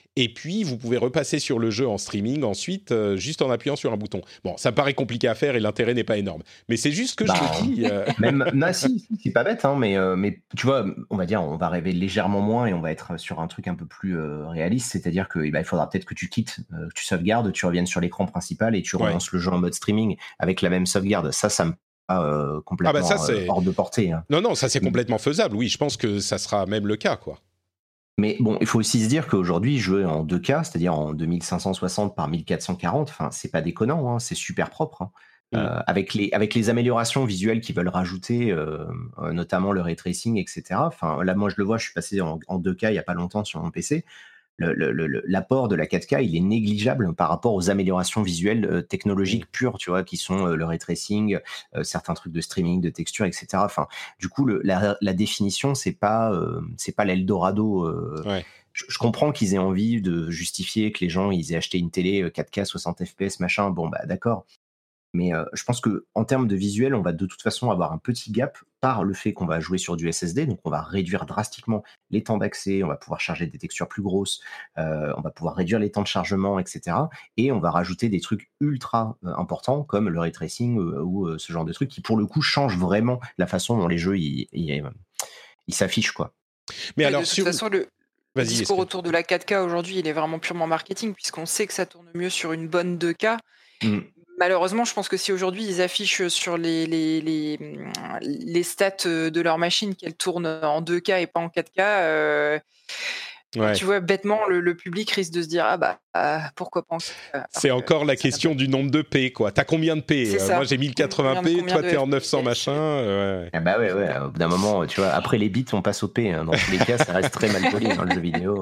Et puis, vous pouvez repasser sur le jeu en streaming ensuite, juste en appuyant sur un bouton. Bon, ça me paraît compliqué à faire et l'intérêt n'est pas énorme. Mais c'est juste que je me dis... Si, c'est pas bête, hein, mais tu vois, on va dire, on va rêver légèrement moins et on va être sur un truc un peu plus réaliste, c'est-à-dire que il faudra peut-être que tu quittes, que tu sauvegardes, tu reviennes sur l'écran principal et tu relances le jeu en mode streaming avec la même sauvegarde. Ça me complètement hors de portée. Hein. Non, ça c'est complètement faisable, oui, je pense que ça sera même le cas, quoi. Mais bon, il faut aussi se dire qu'aujourd'hui, jouer en 2K, c'est-à-dire en 2560 par 1440, c'est pas déconnant, hein, c'est super propre. Hein. Avec les améliorations visuelles qu'ils veulent rajouter, notamment le ray tracing, etc. Là, moi, je le vois, je suis passé en 2K il y a pas longtemps sur mon PC. L'apport de la 4K, il est négligeable par rapport aux améliorations visuelles technologiques pures, tu vois, qui sont le ray tracing, certains trucs de streaming, de texture, etc. Du coup, la définition, c'est pas l'Eldorado. Je comprends qu'ils aient envie de justifier que les gens ils aient acheté une télé 4K 60 FPS machin. Bon bah d'accord. Mais je pense que en termes de visuel, on va de toute façon avoir un petit gap par le fait qu'on va jouer sur du SSD, donc on va réduire drastiquement les temps d'accès, on va pouvoir charger des textures plus grosses, on va pouvoir réduire les temps de chargement, etc. Et on va rajouter des trucs ultra importants comme le ray tracing ou ce genre de trucs qui pour le coup changent vraiment la façon dont les jeux ils s'affichent, quoi. Mais alors, de toute façon, le discours autour de la 4K aujourd'hui, il est vraiment purement marketing puisqu'on sait que ça tourne mieux sur une bonne 2K. Malheureusement, je pense que si aujourd'hui ils affichent sur les stats de leur machine qu'elles tournent en 2K et pas en 4K, tu vois, bêtement, le public risque de se dire pourquoi pas en 4K. C'est encore la question du nombre de P, quoi. T'as combien de P? Moi, j'ai 1080p, toi, t'es en 900 machin. Ah bah ouais. Au bout d'un moment, tu vois, après les bits, on passe au P. Hein. Dans tous les cas, ça reste très mal poli dans le jeu vidéo.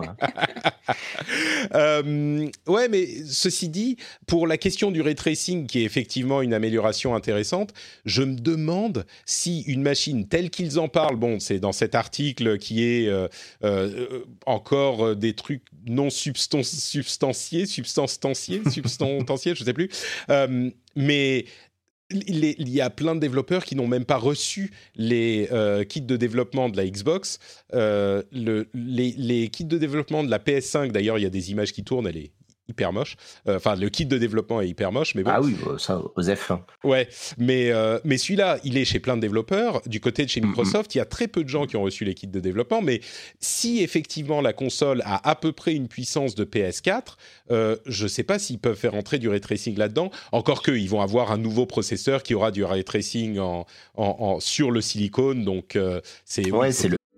Hein. Ouais, mais ceci dit, pour la question du ray tracing, qui est effectivement une amélioration intéressante, je me demande si une machine telle qu'ils en parlent, bon, c'est dans cet article qui est encore des trucs non substantiés, je sais plus, mais il y a plein de développeurs qui n'ont même pas reçu les kits de développement de la Xbox. Les kits de développement de la PS5, d'ailleurs, il y a des images qui tournent, elle est hyper moche. Le kit de développement est hyper moche, mais bon. Ah oui, ça, Osef. Ouais, mais celui-là, il est chez plein de développeurs. Du côté de chez Microsoft, il y a très peu de gens qui ont reçu les kits de développement, mais si effectivement la console a à peu près une puissance de PS4, je ne sais pas s'ils peuvent faire entrer du ray tracing là-dedans, encore qu'ils vont avoir un nouveau processeur qui aura du ray tracing sur le silicone, donc c'est... Ouais, c'est le...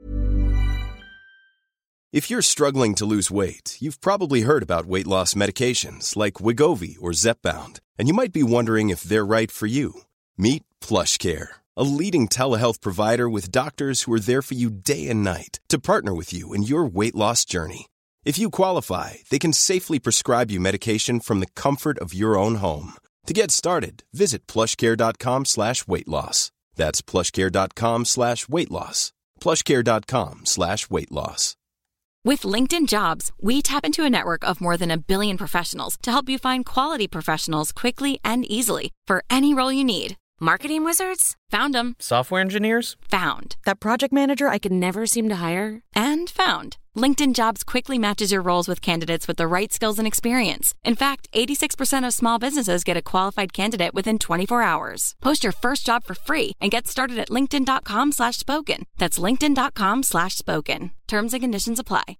If you're struggling to lose weight, you've probably heard about weight loss medications like Wegovy or Zepbound, and you might be wondering if they're right for you. Meet PlushCare, a leading telehealth provider with doctors who are there for you day and night to partner with you in your weight loss journey. If you qualify, they can safely prescribe you medication from the comfort of your own home. To get started, visit plushcare.com/weightloss. That's plushcare.com/weightloss. plushcare.com/weightloss. With LinkedIn Jobs, we tap into a network of more than 1 billion professionals to help you find quality professionals quickly and easily for any role you need. Marketing wizards? Found them. Software engineers? Found. That project manager I could never seem to hire? And found. LinkedIn Jobs quickly matches your roles with candidates with the right skills and experience. In fact, 86% of small businesses get a qualified candidate within 24 hours. Post your first job for free and get started at linkedin.com/spoken. That's linkedin.com/spoken. Terms and conditions apply.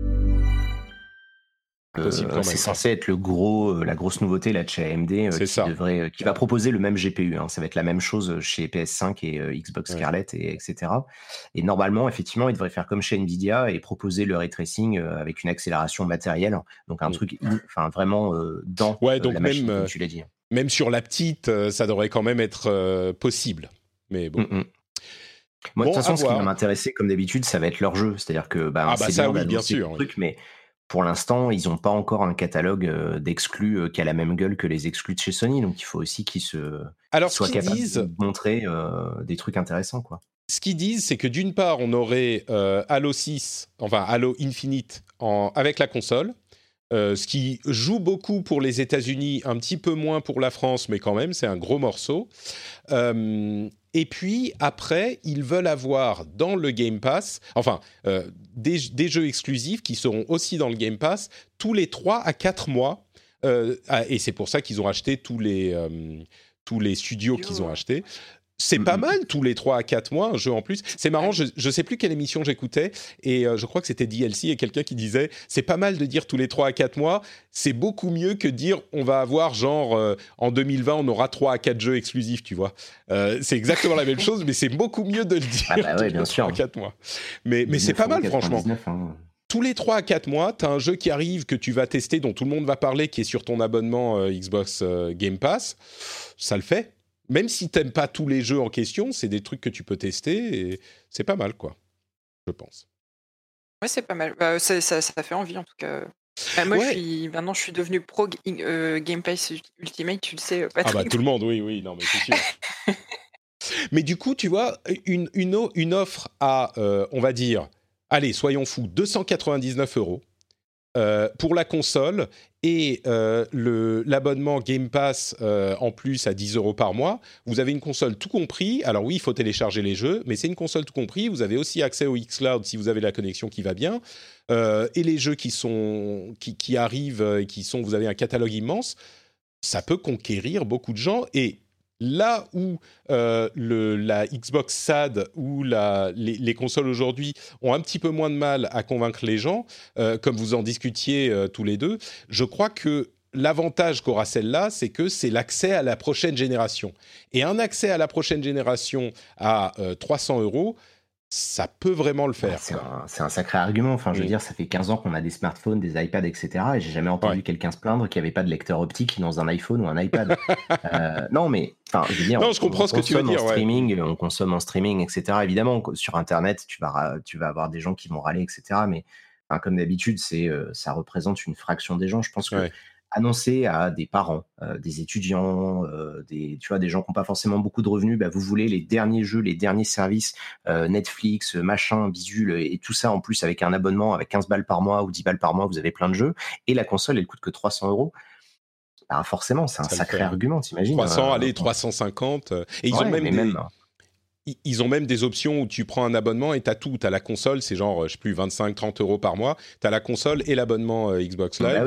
C'est censé être la grosse nouveauté là de chez AMD qui va proposer le même GPU. Hein. Ça va être la même chose chez PS5 et Xbox Scarlett etc. Et normalement, effectivement, ils devraient faire comme chez Nvidia et proposer le ray tracing avec une accélération matérielle. Donc un truc, vraiment dans la machine, comme tu l'as dit. Même sur la petite, ça devrait quand même être possible. Mais bon. Moi, de toute façon, ce qui va m'intéresser, comme d'habitude, ça va être leur jeu. C'est-à-dire que c'est bien sûr, truc, mais pour l'instant, ils n'ont pas encore un catalogue d'exclus qui a la même gueule que les exclus de chez Sony. Donc, il faut aussi qu'ils soient capables de montrer des trucs intéressants, quoi. Ce qu'ils disent, c'est que d'une part, on aurait Halo Infinite avec la console, ce qui joue beaucoup pour les États-Unis, un petit peu moins pour la France, mais quand même, c'est un gros morceau. Et puis après, ils veulent avoir dans le Game Pass, des jeux exclusifs qui seront aussi dans le Game Pass tous les 3 à 4 mois. Et c'est pour ça qu'ils ont acheté tous les studios qu'ils ont achetés. C'est pas mal, tous les 3 à 4 mois, un jeu en plus. C'est marrant, je sais plus quelle émission j'écoutais, et je crois que c'était DLC, et quelqu'un qui disait « C'est pas mal de dire tous les 3 à 4 mois, c'est beaucoup mieux que dire on va avoir en 2020, on aura 3 à 4 jeux exclusifs, tu vois. » C'est exactement la même chose, mais c'est beaucoup mieux de le dire tous les 3 à 4 mois. Mais c'est pas mal, franchement. Tous les 3 à 4 mois, tu as un jeu qui arrive, que tu vas tester, dont tout le monde va parler, qui est sur ton abonnement Xbox Game Pass. Ça le fait. Même si tu n'aimes pas tous les jeux en question, c'est des trucs que tu peux tester et c'est pas mal, quoi, je pense. Ouais, c'est pas mal. Ça fait envie, en tout cas. Moi, maintenant, je suis devenu pro Game Pass Ultimate, tu le sais, Patrick. Ah bah, tout le monde, oui, non, mais c'est sûr. Mais du coup, tu vois, une offre à, on va dire, allez, soyons fous, 299 € pour la console et l'abonnement Game Pass en plus à 10 € par mois. Vous avez une console tout compris. Alors oui, il faut télécharger les jeux, mais c'est une console tout compris. Vous avez aussi accès au xCloud si vous avez la connexion qui va bien. Et les jeux qui arrivent, vous avez un catalogue immense. Ça peut conquérir beaucoup de gens. Et là où la Xbox SAD ou les consoles aujourd'hui ont un petit peu moins de mal à convaincre les gens, comme vous en discutiez tous les deux, je crois que l'avantage qu'aura celle-là, c'est que c'est l'accès à la prochaine génération. Et un accès à la prochaine génération à 300 €, ça peut vraiment le faire. C'est un sacré argument. Enfin, je veux dire, ça fait 15 ans qu'on a des smartphones, des iPads, etc. Et j'ai jamais entendu quelqu'un se plaindre qu'il n'y avait pas de lecteur optique dans un iPhone ou un iPad. Non, mais enfin, je veux dire, je comprends ce que tu veux dire. On consomme en streaming, etc. Évidemment, sur Internet, tu vas avoir des gens qui vont râler, etc. Mais comme d'habitude, ça représente une fraction des gens. Je pense que annoncer à des parents, des étudiants, des gens qui n'ont pas forcément beaucoup de revenus, vous voulez les derniers jeux, les derniers services, Netflix, machin, bidule, et tout ça en plus avec un abonnement, avec 15 balles par mois ou 10 balles par mois, vous avez plein de jeux, et la console, elle coûte que 300 €. Forcément, c'est un sacré argument, t'imagines. 300, 350, et ils ont même des options où tu prends un abonnement et tu as tout. Tu as la console, c'est genre, je sais plus, 25-30 € par mois. Tu as la console et l'abonnement Xbox Live.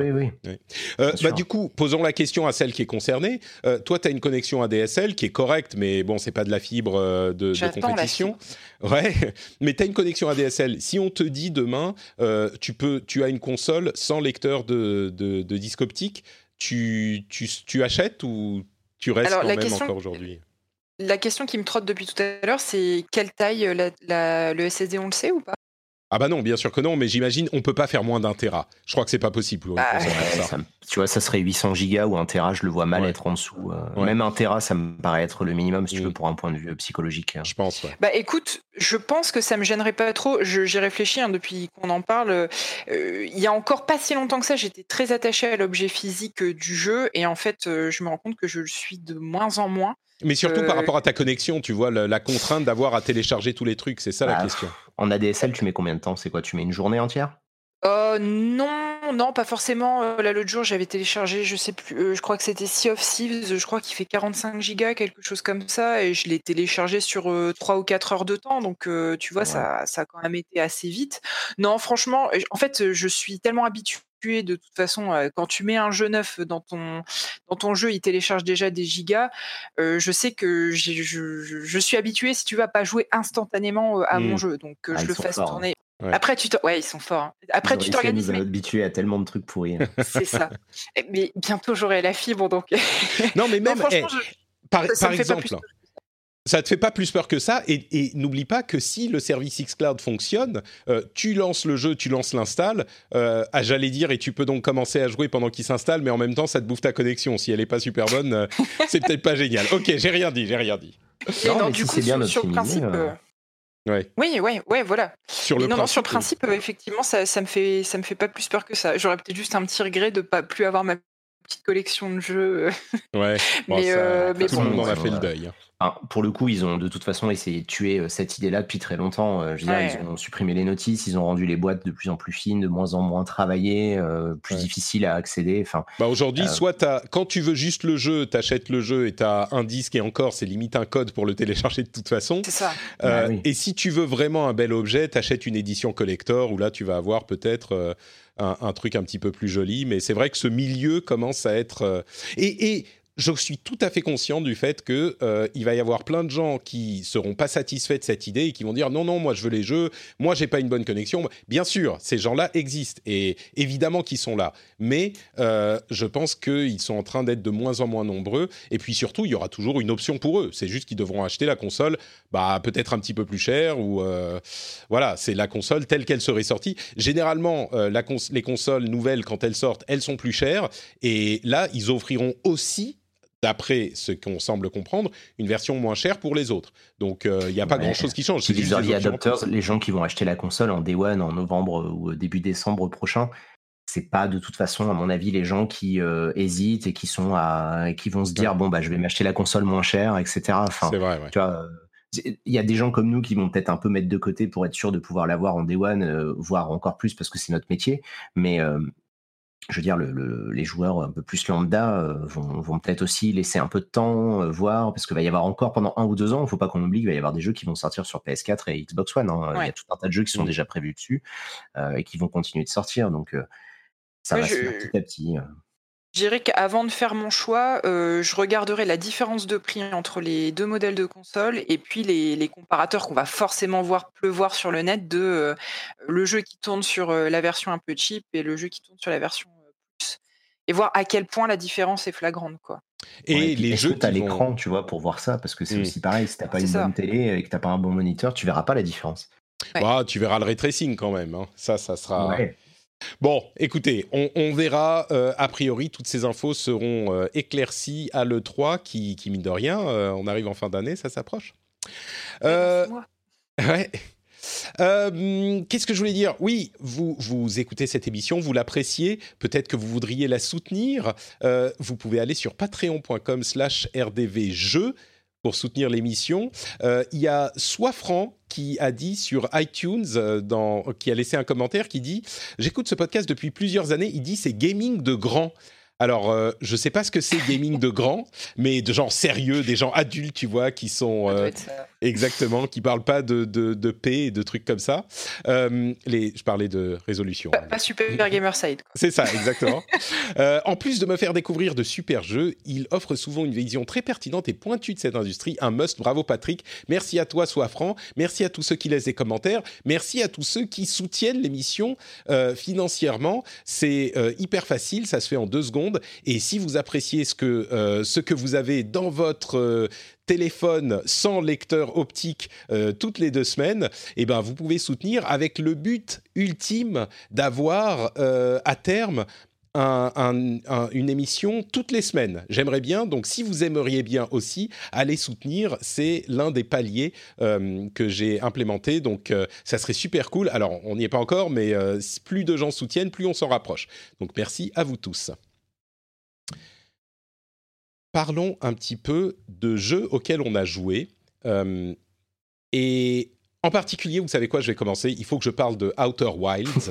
Oui. Du coup, posons la question à celle qui est concernée. Toi, tu as une connexion ADSL qui est correcte, mais bon, c'est pas de la fibre de compétition. Ouais, mais tu as une connexion ADSL. Si on te dit demain, tu as une console sans lecteur de disque optique, tu achètes ou tu restes encore aujourd'hui ? La question qui me trotte depuis tout à l'heure, c'est quelle taille le SSD, on le sait ou pas ? Ah bah non, bien sûr que non, mais j'imagine on peut pas faire moins d'1 Tera. Je crois que c'est pas possible pour une console comme ça. Tu vois, ça serait 800 gigas ou 1 Tera, je le vois mal être en dessous. Même 1 Tera, ça me paraît être le minimum, si tu veux, pour un point de vue psychologique. Je pense, écoute, je pense que ça me gênerait pas trop. J'y réfléchis depuis qu'on en parle. Il y a encore pas si longtemps que ça, j'étais très attachée à l'objet physique du jeu, et en fait, je me rends compte que je le suis de moins en moins. Mais surtout par rapport à ta connexion, tu vois, la contrainte d'avoir à télécharger tous les trucs, c'est ça la question. En ADSL, tu mets combien de temps ? C'est quoi ? Tu mets une journée entière ? Non, pas forcément. Là, l'autre jour, j'avais téléchargé, je sais plus, je crois que c'était Sea of Thieves, je crois qu'il fait 45 gigas, quelque chose comme ça, et je l'ai téléchargé sur 3 ou 4 heures de temps, donc tu vois, ça a quand même été assez vite. Non, franchement, en fait, je suis tellement habituée. De toute façon, quand tu mets un jeu neuf dans ton jeu, il télécharge déjà des gigas. Je sais que je suis habituée, si tu veux, à pas jouer instantanément à mon jeu, donc je le fasse tourner. Ouais. Après, ils sont forts. Hein. Après, tu t'organises. Nous habitués à tellement de trucs pourris. C'est ça. Mais bientôt, j'aurai la fibre, donc. Non, mais même. Par exemple. Ça te fait pas plus peur que ça, et n'oublie pas que si le service xCloud fonctionne, tu lances le jeu, tu lances l'install, j'allais dire, et tu peux donc commencer à jouer pendant qu'il s'installe, mais en même temps ça te bouffe ta connexion. Si elle est pas super bonne, c'est peut-être pas génial. Ok, j'ai rien dit. Non, mais du coup, c'est bien sur le principe. Oui, voilà. Sur le principe, effectivement, ça me fait pas plus peur que ça. J'aurais peut-être juste un petit regret de pas plus avoir ma petite collection de jeux. Ouais, bon, Mais, mais tout le monde bon, en a fait le deuil. Pour le coup, ils ont de toute façon essayé de tuer cette idée-là depuis très longtemps. Je veux dire, Ouais. ils ont supprimé les notices, ils ont rendu les boîtes de plus en plus fines, de moins en moins travaillées, plus Ouais. difficiles à accéder. Enfin, Bah aujourd'hui, soit quand tu veux juste le jeu, t'achètes le jeu et t'as un disque et encore, c'est limite un code pour le télécharger de toute façon. C'est ça. Oui. Et si tu veux vraiment un bel objet, t'achètes une édition collector où là, tu vas avoir peut-être un truc un petit peu plus joli. Mais c'est vrai que ce milieu commence à être... Et je suis tout à fait conscient du fait que il va y avoir plein de gens qui seront pas satisfaits de cette idée et qui vont dire non, moi je veux les jeux, moi j'ai pas une bonne connexion. Bien sûr, ces gens-là existent et évidemment qu'ils sont là, mais je pense qu'ils sont en train d'être de moins en moins nombreux et puis surtout il y aura toujours une option pour eux. C'est juste qu'ils devront acheter la console, peut-être un petit peu plus cher ou voilà, c'est la console telle qu'elle serait sortie. Généralement, les consoles nouvelles quand elles sortent, elles sont plus chères et là ils offriront aussi, d'après ce qu'on semble comprendre, une version moins chère pour les autres. Donc, il n'y a pas grand-chose qui change. C'est les early adopters, les gens qui vont acheter la console en Day One, en novembre ou début décembre prochain. C'est pas de toute façon, à mon avis, les gens qui hésitent et qui vont se dire je vais m'acheter la console moins chère, etc. Enfin, c'est vrai, ouais. Tu vois, il y a des gens comme nous qui vont peut-être un peu mettre de côté pour être sûr de pouvoir l'avoir en Day One, voire encore plus parce que c'est notre métier. Mais je veux dire, les joueurs un peu plus lambda vont peut-être aussi laisser un peu de temps, voir, parce qu'il va y avoir encore pendant 1 ou 2 ans, il ne faut pas qu'on oublie qu'il va y avoir des jeux qui vont sortir sur PS4 et Xbox One. Il y a tout un tas de jeux qui sont déjà prévus dessus et qui vont continuer de sortir. Donc, ça va se faire petit à petit. Je dirais qu'avant de faire mon choix, je regarderai la différence de prix entre les 2 modèles de console et puis les comparateurs qu'on va forcément voir pleuvoir sur le net de le jeu qui tourne sur la version un peu cheap et le jeu qui tourne sur la version plus. Et voir à quel point la différence est flagrante, quoi. Et les jeux, tu as l'écran, tu vois, pour voir ça, parce que c'est aussi pareil, si tu n'as pas une bonne télé et que tu n'as pas un bon moniteur, tu verras pas la différence. Ouais. Tu verras le ray tracing quand même. Hein. Ça sera... Ouais. Bon, écoutez, on verra. A priori, toutes ces infos seront éclaircies à l'E3 qui mine de rien, on arrive en fin d'année, ça s'approche. Ouais. Qu'est-ce que je voulais dire ? Oui, vous écoutez cette émission, vous l'appréciez, peut-être que vous voudriez la soutenir. Vous pouvez aller sur patreon.com/rdvjeux pour soutenir l'émission. Il y a Soifran qui a dit sur iTunes, qui a laissé un commentaire qui dit « J'écoute ce podcast depuis plusieurs années, il dit c'est gaming de grand ». Alors, je ne sais pas ce que c'est gaming de grand, mais de gens sérieux, des gens adultes, tu vois, qui sont... exactement, qui ne parlent pas de paix et de trucs comme ça. Je parlais de résolution. Pas Super Gamerside. C'est ça, exactement. En plus de me faire découvrir de super jeux, il offre souvent une vision très pertinente et pointue de cette industrie. Un must, bravo Patrick. Merci à toi, Soifran. Merci à tous ceux qui laissent des commentaires. Merci à tous ceux qui soutiennent l'émission financièrement. C'est hyper facile, ça se fait en 2 secondes. Et si vous appréciez ce que vous avez dans votre téléphone sans lecteur optique toutes les 2 semaines, eh ben vous pouvez soutenir avec le but ultime d'avoir à terme une émission toutes les semaines. J'aimerais bien, donc si vous aimeriez bien aussi, allez soutenir, c'est l'un des paliers que j'ai implémenté, donc ça serait super cool. Alors on n'y est pas encore, mais plus de gens soutiennent, plus on s'en rapproche. Donc merci à vous tous. Parlons un petit peu de jeux auxquels on a joué. Et en particulier, vous savez quoi, je vais commencer. Il faut que je parle de Outer Wilds.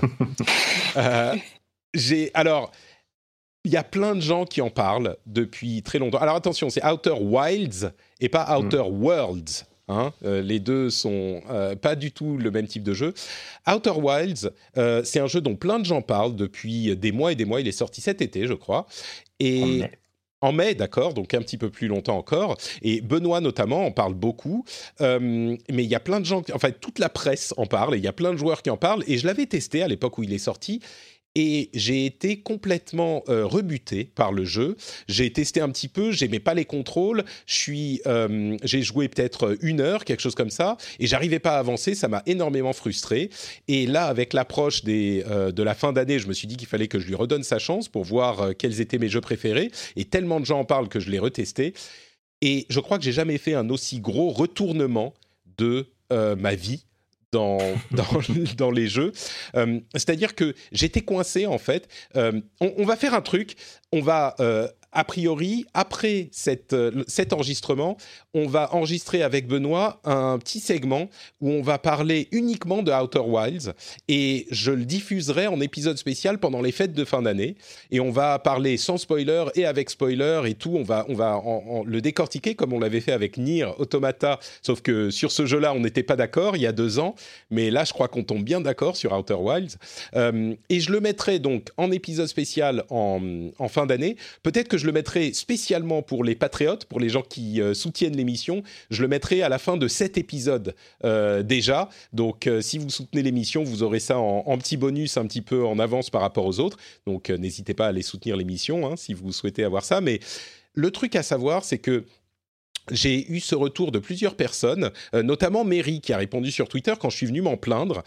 Alors, il y a plein de gens qui en parlent depuis très longtemps. Alors attention, c'est Outer Wilds et pas Outer Worlds. Hein, les deux sont pas du tout le même type de jeu. Outer Wilds, c'est un jeu dont plein de gens parlent depuis des mois et des mois. Il est sorti cet été, je crois. Et... En mai, d'accord, donc un petit peu plus longtemps encore. Et Benoît, notamment, en parle beaucoup. Mais il y a plein de gens... En fait, toute la presse en parle. Et il y a plein de joueurs qui en parlent. Et je l'avais testé à l'époque où il est sorti. Et j'ai été complètement rebuté par le jeu. J'ai testé un petit peu, j'aimais pas les contrôles. J'ai joué peut-être 1 heure, quelque chose comme ça, et j'arrivais pas à avancer. Ça m'a énormément frustré. Et là, avec l'approche de la fin d'année, je me suis dit qu'il fallait que je lui redonne sa chance pour voir quels étaient mes jeux préférés. Et tellement de gens en parlent que je l'ai retesté. Et je crois que j'ai jamais fait un aussi gros retournement de ma vie dans les jeux. C'est-à-dire que j'étais coincé, en fait. On va faire un truc. On va... a priori, après cet enregistrement, on va enregistrer avec Benoît un petit segment où on va parler uniquement de Outer Wilds et je le diffuserai en épisode spécial pendant les fêtes de fin d'année. Et on va parler sans spoiler et avec spoiler et tout. On va le décortiquer comme on l'avait fait avec Nier Automata, sauf que sur ce jeu-là, on n'était pas d'accord il y a 2 ans. Mais là, je crois qu'on tombe bien d'accord sur Outer Wilds. Et je le mettrai donc en épisode spécial en fin d'année. Peut-être que je le mettrai spécialement pour les patriotes, pour les gens qui soutiennent l'émission. Je le mettrai à la fin de 7 épisodes déjà. Donc, si vous soutenez l'émission, vous aurez ça en petit bonus, un petit peu en avance par rapport aux autres. Donc, n'hésitez pas à aller soutenir l'émission hein, si vous souhaitez avoir ça. Mais le truc à savoir, c'est que j'ai eu ce retour de plusieurs personnes, notamment Mary qui a répondu sur Twitter quand je suis venu m'en plaindre.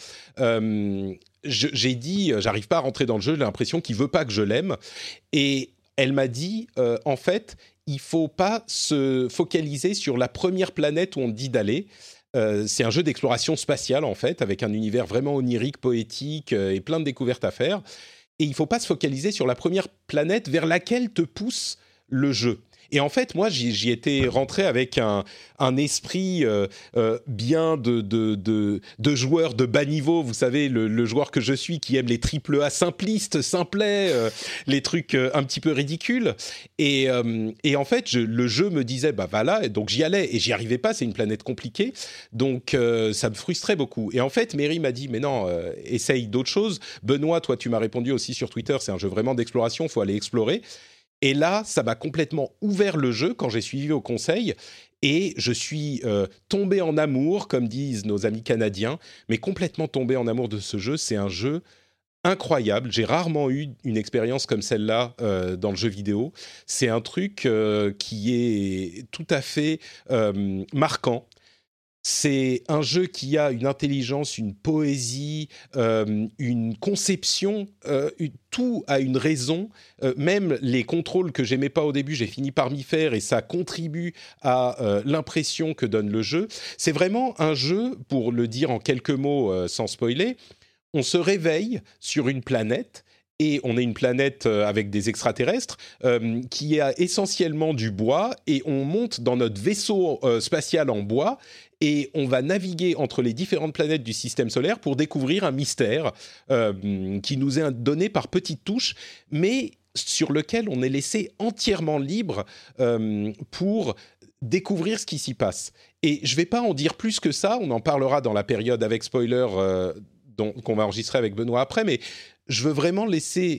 J'ai dit, j'arrive pas à rentrer dans le jeu, j'ai l'impression qu'il veut pas que je l'aime. Et elle m'a dit, en fait, il faut pas se focaliser sur la première planète où on te dit d'aller. C'est un jeu d'exploration spatiale, en fait, avec un univers vraiment onirique, poétique et plein de découvertes à faire. Et il faut pas se focaliser sur la première planète vers laquelle te pousse le jeu. Et en fait, moi, j'y étais rentré avec un esprit bien de joueur de bas niveau. Vous savez, le joueur que je suis qui aime les AAA simplistes, simplets, les trucs un petit peu ridicules. Et en fait, le jeu me disait, bah voilà, et donc j'y allais. Et j'y arrivais pas, c'est une planète compliquée. Donc, ça me frustrait beaucoup. Et en fait, Mary m'a dit, mais non, essaye d'autres choses. Benoît, toi, tu m'as répondu aussi sur Twitter, c'est un jeu vraiment d'exploration, il faut aller explorer. Et là, ça m'a complètement ouvert le jeu quand j'ai suivi vos conseils et je suis tombé en amour, comme disent nos amis canadiens, mais complètement tombé en amour de ce jeu. C'est un jeu incroyable. J'ai rarement eu une expérience comme celle-là dans le jeu vidéo. C'est un truc qui est tout à fait marquant. C'est un jeu qui a une intelligence, une poésie, une conception, tout a une raison. Même les contrôles que j'aimais pas au début, j'ai fini par m'y faire et ça contribue à l'impression que donne le jeu. C'est vraiment un jeu, pour le dire en quelques mots sans spoiler, on se réveille sur une planète. Et on est une planète avec des extraterrestres qui a essentiellement du bois et on monte dans notre vaisseau spatial en bois et on va naviguer entre les différentes planètes du système solaire pour découvrir un mystère qui nous est donné par petites touches, mais sur lequel on est laissé entièrement libre pour découvrir ce qui s'y passe. Et je ne vais pas en dire plus que ça, on en parlera dans la période avec spoiler qu'on va enregistrer avec Benoît après, mais je veux vraiment laisser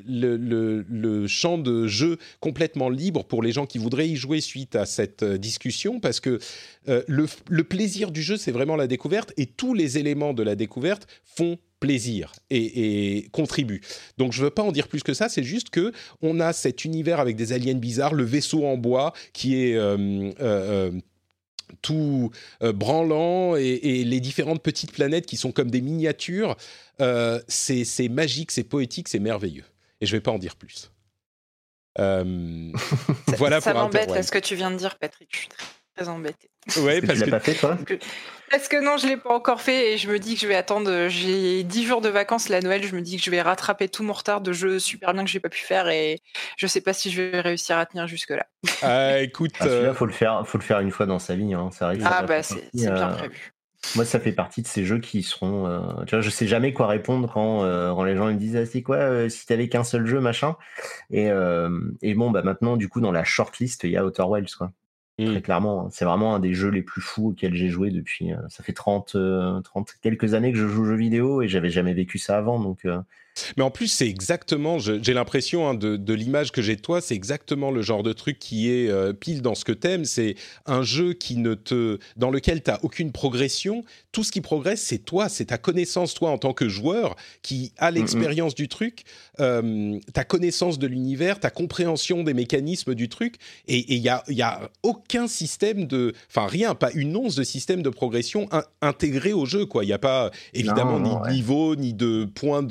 le champ de jeu complètement libre pour les gens qui voudraient y jouer suite à cette discussion, parce que le plaisir du jeu, c'est vraiment la découverte, et tous les éléments de la découverte font plaisir et contribuent. Donc je ne veux pas en dire plus que ça, c'est juste qu'on a cet univers avec des aliens bizarres, le vaisseau en bois qui est... tout branlant et les différentes petites planètes qui sont comme des miniatures, c'est magique, c'est poétique, c'est merveilleux. Et je ne vais pas en dire plus. Voilà ça pour m'embête Outer là, Wilds. ce que tu viens de dire, Patrick. Je suis très embêtée. Ouais, Tu parce l'as que pas fait, toi? Parce que non, je l'ai pas encore fait et je me dis que je vais attendre. J'ai 10 jours de vacances la Noël. Je me dis que je vais rattraper tout mon retard de jeux super bien que j'ai pas pu faire et je sais pas si je vais réussir à tenir jusque là. écoute, Celui-là, faut le faire une fois dans sa vie. Hein. Ça arrive. Ah bah c'est bien prévu. Moi, ça fait partie de ces jeux qui seront. Tu vois, je sais jamais quoi répondre quand les gens me disent ah, c'est quoi si t'avais qu'un seul jeu machin. Et bon bah maintenant du coup dans la shortlist il y a Outer Wilds quoi. Très clairement, c'est vraiment un des jeux les plus fous auxquels j'ai joué depuis. Ça fait 30 quelques années que je joue aux jeux vidéo et j'avais jamais vécu ça avant donc. Mais en plus, c'est exactement, j'ai l'impression hein, de l'image que j'ai de toi, c'est exactement le genre de truc qui est pile dans ce que t'aimes. C'est un jeu dans lequel t'as aucune progression. Tout ce qui progresse, c'est toi, c'est ta connaissance, toi, en tant que joueur, qui a l'expérience du truc, ta connaissance de l'univers, ta compréhension des mécanismes du truc. Et il y a aucun système rien, pas une once de système de progression intégré au jeu, quoi. Il n'y a pas, évidemment, ni de niveau, ni de points de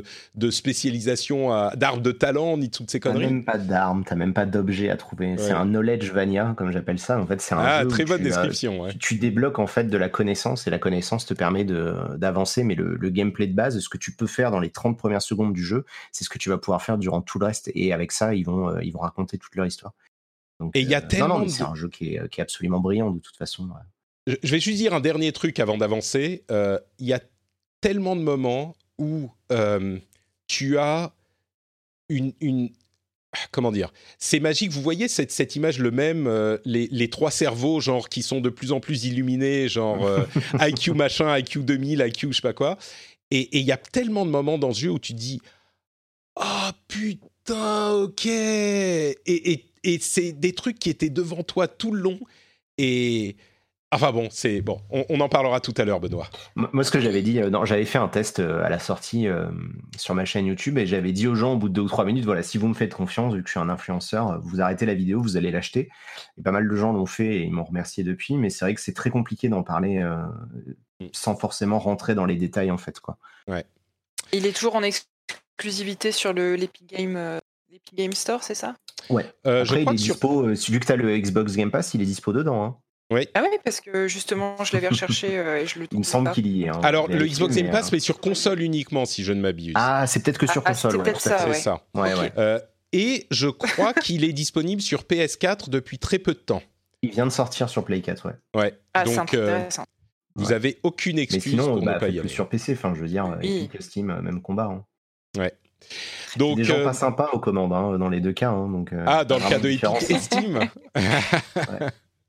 de spécialisation, d'arbres de talent, ni toutes ces conneries. T'as même pas d'armes, t'as même pas d'objets à trouver. Ouais. C'est un knowledge-vania, comme j'appelle ça. En fait, c'est un jeu très où bonne description. Tu débloques en fait de la connaissance, et la connaissance te permet d'avancer, mais le gameplay de base, ce que tu peux faire dans les 30 premières secondes du jeu, c'est ce que tu vas pouvoir faire durant tout le reste. Et avec ça, ils vont raconter toute leur histoire. Donc, et il y a tellement c'est un jeu qui est absolument brillant de toute façon. Je vais juste dire un dernier truc avant d'avancer. Il y a tellement de moments où tu as une comment dire, c'est magique. Vous voyez cette image, le même, les trois cerveaux, genre, qui sont de plus en plus illuminés, genre IQ machin, IQ 2000, IQ je sais pas quoi. Et il y a tellement de moments dans ce jeu où tu te dis « Oh putain, ok !» Et c'est des trucs qui étaient devant toi tout le long. Et... Enfin bon, on en parlera tout à l'heure, Benoît. Moi, ce que j'avais dit, j'avais fait un test à la sortie sur ma chaîne YouTube, et j'avais dit aux gens au bout de 2 ou 3 minutes, voilà, si vous me faites confiance, vu que je suis un influenceur, vous arrêtez la vidéo, vous allez l'acheter. Et pas mal de gens l'ont fait et ils m'ont remercié depuis, mais c'est vrai que c'est très compliqué d'en parler sans forcément rentrer dans les détails, en fait, quoi. Ouais. Il est toujours en exclusivité sur l'Epic Game Store, c'est ça ? Ouais. Après, il est dispo, vu que tu as le Xbox Game Pass, il est dispo dedans, hein. Oui. Ah oui, parce que justement, je l'avais recherché et je le trouve. Il me semble qu'il y est. Hein, alors, le Xbox Game Pass, mais sur console uniquement, si je ne m'abuse. Ah, c'est peut-être que sur console. C'est peut-être ça. C'est ça. Ouais, okay. Ouais. Et je crois qu'il est disponible sur PS4 depuis très peu de temps. Il vient de sortir sur Play 4, ouais. Ouais. Ah, donc, c'est intéressant. Vous avez aucune excuse pour ne pas y aller. Sur PC, enfin, je veux dire, Epic, Steam, même combat. Hein. Ouais. Donc, des gens pas sympas aux commandes, hein, dans les deux cas. Hein, donc, dans le cas de Epic et Steam. Ouais.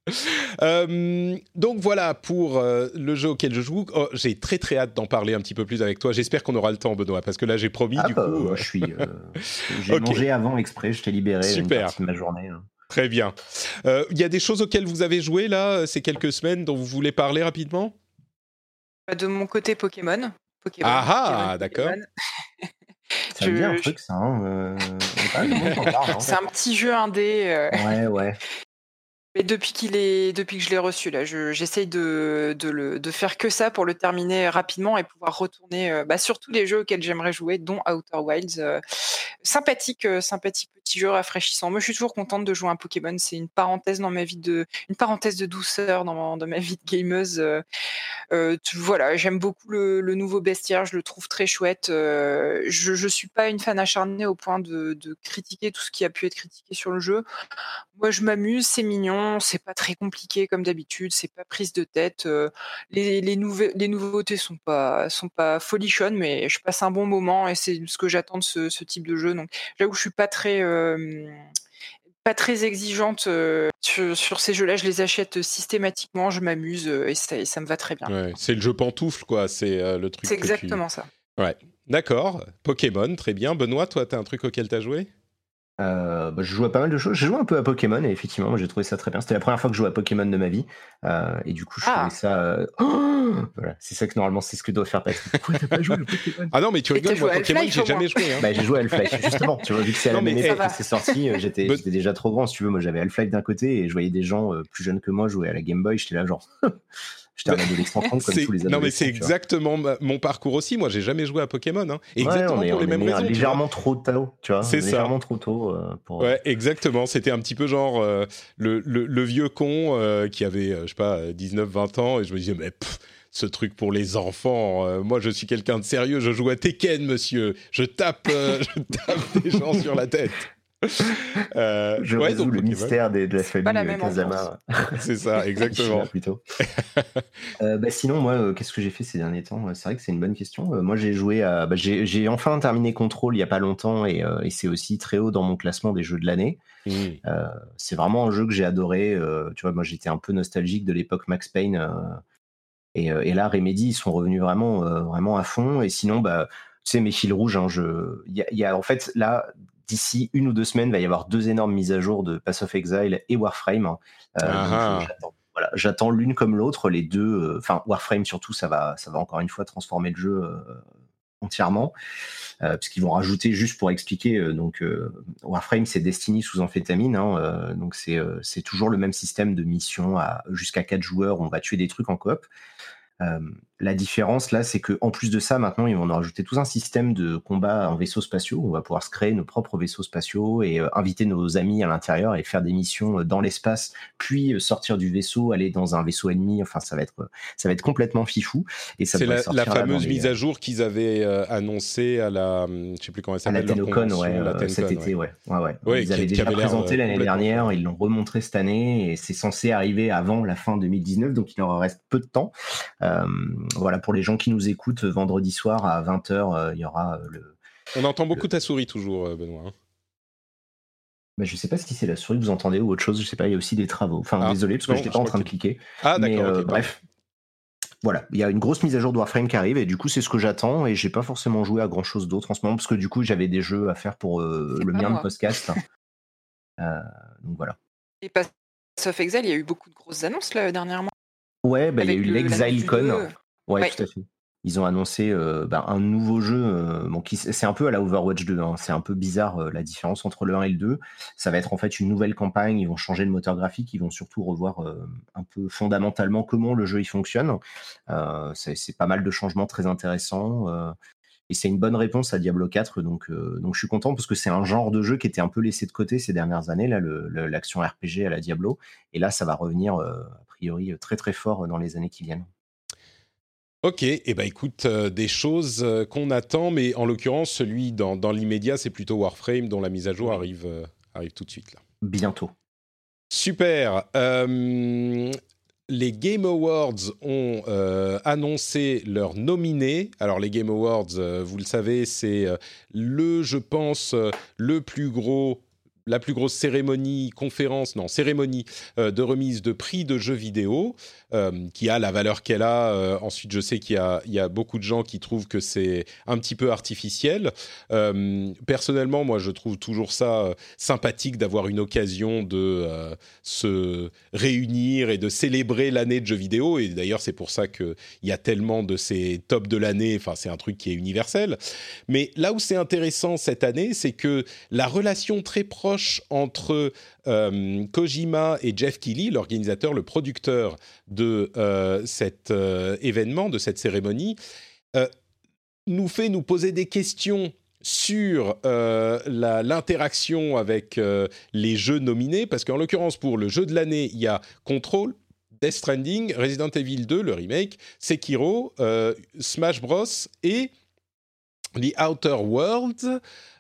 Donc voilà pour le jeu auquel je joue. J'ai très très hâte d'en parler un petit peu plus avec toi. J'espère qu'on aura le temps, Benoît, parce que là j'ai promis coup. Moi, j'ai mangé avant exprès, je t'ai libéré. Super. Une partie de ma journée. Hein. Très bien. Il y a des choses auxquelles vous avez joué là ces quelques semaines dont vous voulez parler rapidement ? De mon côté Pokémon. D'accord. Ça me dit un truc, ça. Hein. C'est un petit jeu indé. Ouais. Mais depuis que je l'ai reçu, là, j'essaye de faire que ça pour le terminer rapidement et pouvoir retourner sur tous les jeux auxquels j'aimerais jouer, dont Outer Wilds. Sympathique petit jeu rafraîchissant. Moi, je suis toujours contente de jouer à un Pokémon. C'est une parenthèse dans ma vie une parenthèse de douceur dans ma vie de gameuse. Voilà, j'aime beaucoup le nouveau bestiaire. Je le trouve très chouette. Je suis pas une fan acharnée au point de critiquer tout ce qui a pu être critiqué sur le jeu. Moi, je m'amuse, c'est mignon, c'est pas très compliqué comme d'habitude, c'est pas prise de tête. Les nouveautés sont pas folichonnes, mais je passe un bon moment et c'est ce que j'attends de ce type de jeu. Donc, j'avoue que je suis pas très exigeante sur ces jeux-là. Je les achète systématiquement, je m'amuse et ça me va très bien. Ouais, c'est le jeu pantoufle, quoi. C'est le truc. C'est exactement ça. Ouais, d'accord. Pokémon, très bien. Benoît, toi, t'as un truc auquel t'as joué ? Je joue à pas mal de choses. J'ai joué un peu à Pokémon et effectivement, moi, j'ai trouvé ça très bien. C'était la première fois que je jouais à Pokémon de ma vie et du coup, je trouvais ça. Voilà, c'est ça que normalement, c'est ce que doit faire Patrick. Pourquoi t'as pas joué à Pokémon ? Ah non, mais tu rigoles, moi, Pokémon, j'ai jamais joué. Hein. J'ai joué à Half-Life, justement. Tu vois, vu que c'est à la même époque que c'est sorti, j'étais déjà trop grand. Si tu veux, moi, j'avais Half-Life d'un côté et je voyais des gens plus jeunes que moi jouer à la Game Boy. J'étais là, genre. J'étais un adolescent comme tous les adolescents. Non, mais c'est exactement mon parcours aussi. Moi, j'ai jamais joué à Pokémon. Hein. Exactement pour les mêmes raisons. Légèrement trop tôt, tu vois. C'est légèrement trop tôt. Ouais, exactement. C'était un petit peu genre le vieux con qui avait, je sais pas, 19-20 ans. Et je me disais, mais ce truc pour les enfants, moi, je suis quelqu'un de sérieux. Je joue à Tekken, monsieur. Je tape des gens sur la tête. Je résous le mystère de la famille Kazama. C'est ça, exactement. Plutôt. Sinon, moi, qu'est-ce que j'ai fait ces derniers temps ? C'est vrai que c'est une bonne question. Moi, j'ai joué à... j'ai enfin terminé Control il n'y a pas longtemps et c'est aussi très haut dans mon classement des jeux de l'année. C'est vraiment un jeu que j'ai adoré. Tu vois, moi, j'étais un peu nostalgique de l'époque Max Payne. Et là, Remedy, ils sont revenus vraiment à fond. Et sinon, tu sais, mes fils rouges, hein, il y a en fait, là... D'ici 1 ou 2 semaines, il va y avoir 2 énormes mises à jour de Path of Exile et Warframe. Donc, j'attends l'une comme l'autre. Les deux, Warframe surtout, ça va encore une fois transformer le jeu entièrement. Puisqu'ils vont rajouter, juste pour expliquer, Warframe, c'est Destiny sous amphétamine. Hein, donc, c'est toujours le même système de mission jusqu'à 4 joueurs. On va tuer des trucs en coop. La différence là, c'est que en plus de ça, maintenant, ils vont nous rajouter tout un système de combat en vaisseaux spatiaux. On va pouvoir se créer nos propres vaisseaux spatiaux et inviter nos amis à l'intérieur et faire des missions dans l'espace, puis sortir du vaisseau, aller dans un vaisseau ennemi. Enfin, ça va être complètement fifou. Et ça c'est devrait la sortir là fameuse dans les- mise à jour qu'ils avaient annoncée à la, je sais plus comment elle à la s'appelle, leur TennoCon, convention, la cet TennoCon, été, ouais. Ouais, Ils avaient qui déjà avait l'air, présenté l'année complètement dernière, fou. ils l'ont remontré cette année et c'est censé arriver avant la fin 2019, donc il leur reste peu de temps. Voilà, pour les gens qui nous écoutent, vendredi soir à 20h, il y aura On entend beaucoup ta souris toujours, Benoît. Hein. Mais je sais pas si c'est la souris que vous entendez ou autre chose, je sais pas, il y a aussi des travaux. Enfin, Ah, désolé, parce que non, j'étais je pas en crois train de que- cliquer. Ah, Mais d'accord, ok, bref. Voilà, il y a une grosse mise à jour de Warframe qui arrive et du coup c'est ce que j'attends et j'ai pas forcément joué à grand chose d'autre en ce moment parce que du coup j'avais des jeux à faire pour le pas mien de moi. podcast. Donc voilà. Et Pass of Exile, il y a eu beaucoup de grosses annonces là dernièrement. Ouais, il y a Avec eu l'annonce du l'ExileCon. 2. Ouais, Ouais. tout à fait. Ils ont annoncé un nouveau jeu. C'est un peu à la Overwatch 2. Hein. C'est un peu bizarre la différence entre le 1 et le 2. Ça va être en fait une nouvelle campagne. Ils vont changer le moteur graphique. Ils vont surtout revoir un peu fondamentalement comment le jeu il fonctionne. C'est pas mal de changements très intéressants. Et c'est une bonne réponse à Diablo 4. Donc je suis content parce que c'est un genre de jeu qui était un peu laissé de côté ces dernières années, là, l'action RPG à la Diablo. Et là, ça va revenir a priori très très fort dans les années qui viennent. Ok, et ben écoute, des choses qu'on attend, mais en l'occurrence, celui dans l'immédiat, c'est plutôt Warframe, dont la mise à jour arrive tout de suite là. Bientôt. Super. Les Game Awards ont annoncé leurs nominés. Alors les Game Awards, vous le savez, c'est je pense, la plus grosse cérémonie de remise de prix de jeux vidéo, qui a la valeur qu'elle a. Ensuite, je sais qu'il y a beaucoup de gens qui trouvent que c'est un petit peu artificiel. Personnellement, moi, je trouve toujours ça sympathique d'avoir une occasion de se réunir et de célébrer l'année de jeux vidéo. Et d'ailleurs, c'est pour ça qu'il y a tellement de ces tops de l'année. Enfin, c'est un truc qui est universel. Mais là où c'est intéressant cette année, c'est que la relation très proche entre Kojima et Jeff Keighley, l'organisateur, le producteur de cet événement, de cette cérémonie, nous fait nous poser des questions sur l'interaction avec les jeux nominés, parce qu'en l'occurrence, pour le jeu de l'année, il y a Control, Death Stranding, Resident Evil 2, le remake, Sekiro, Smash Bros. Et The Outer Worlds.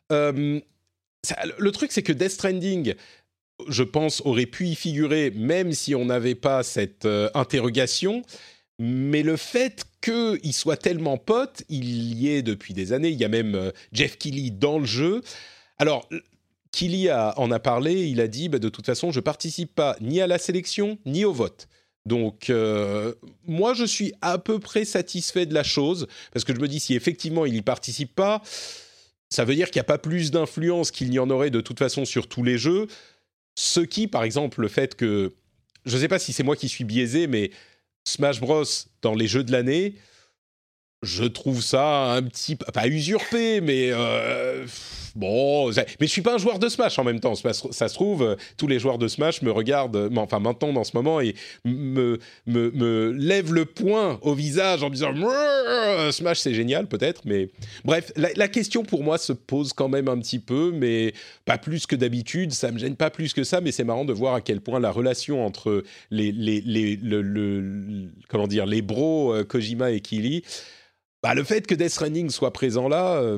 Le truc, c'est que Death Stranding, je pense, aurait pu y figurer, même si on n'avait pas cette interrogation. Mais le fait qu'il soit tellement pote, il y est depuis des années. Il y a même Jeff Keighley dans le jeu. Alors, Keighley en a parlé. Il a dit, de toute façon, je ne participe pas ni à la sélection, ni au vote. Donc, moi, je suis à peu près satisfait de la chose. Parce que je me dis, si effectivement, il n'y participe pas, ça veut dire qu'il n'y a pas plus d'influence qu'il n'y en aurait de toute façon sur tous les jeux. Ce qui, par exemple, le fait que... Je ne sais pas si c'est moi qui suis biaisé, mais Smash Bros, dans les jeux de l'année, je trouve ça un petit... Pas usurpé, mais... bon... Mais je suis pas un joueur de Smash en même temps. Ça se trouve, tous les joueurs de Smash me regardent, enfin maintenant, dans ce moment, et me lèvent le poing au visage en me disant « Smash, c'est génial, peut-être », mais... Bref, la question pour moi se pose quand même un petit peu, mais pas plus que d'habitude. Ça me gêne pas plus que ça, mais c'est marrant de voir à quel point la relation entre les bros Kojima et Keighley... le fait que Death Stranding soit présent là,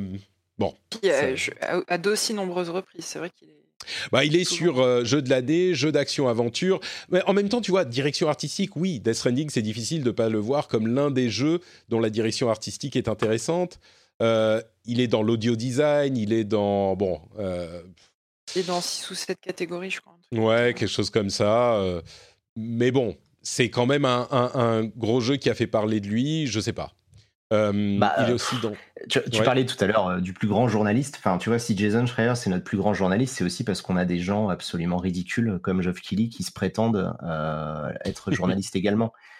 À d'aussi nombreuses reprises, c'est vrai qu'il est... il est sur jeu de l'année, jeu d'action-aventure. Mais en même temps, tu vois, direction artistique, oui, Death Stranding, c'est difficile de ne pas le voir comme l'un des jeux dont la direction artistique est intéressante. Il est dans l'audio design, il est dans... Il est dans 6 ou 7 catégories, je crois. Ouais, quelque chose comme ça. Mais bon, c'est quand même un gros jeu qui a fait parler de lui, je sais pas. Il est aussi dans... Tu parlais tout à l'heure du plus grand journaliste. Enfin, tu vois, si Jason Schreier c'est notre plus grand journaliste, c'est aussi parce qu'on a des gens absolument ridicules comme Geoff Keighley qui se prétendent être journalistes également.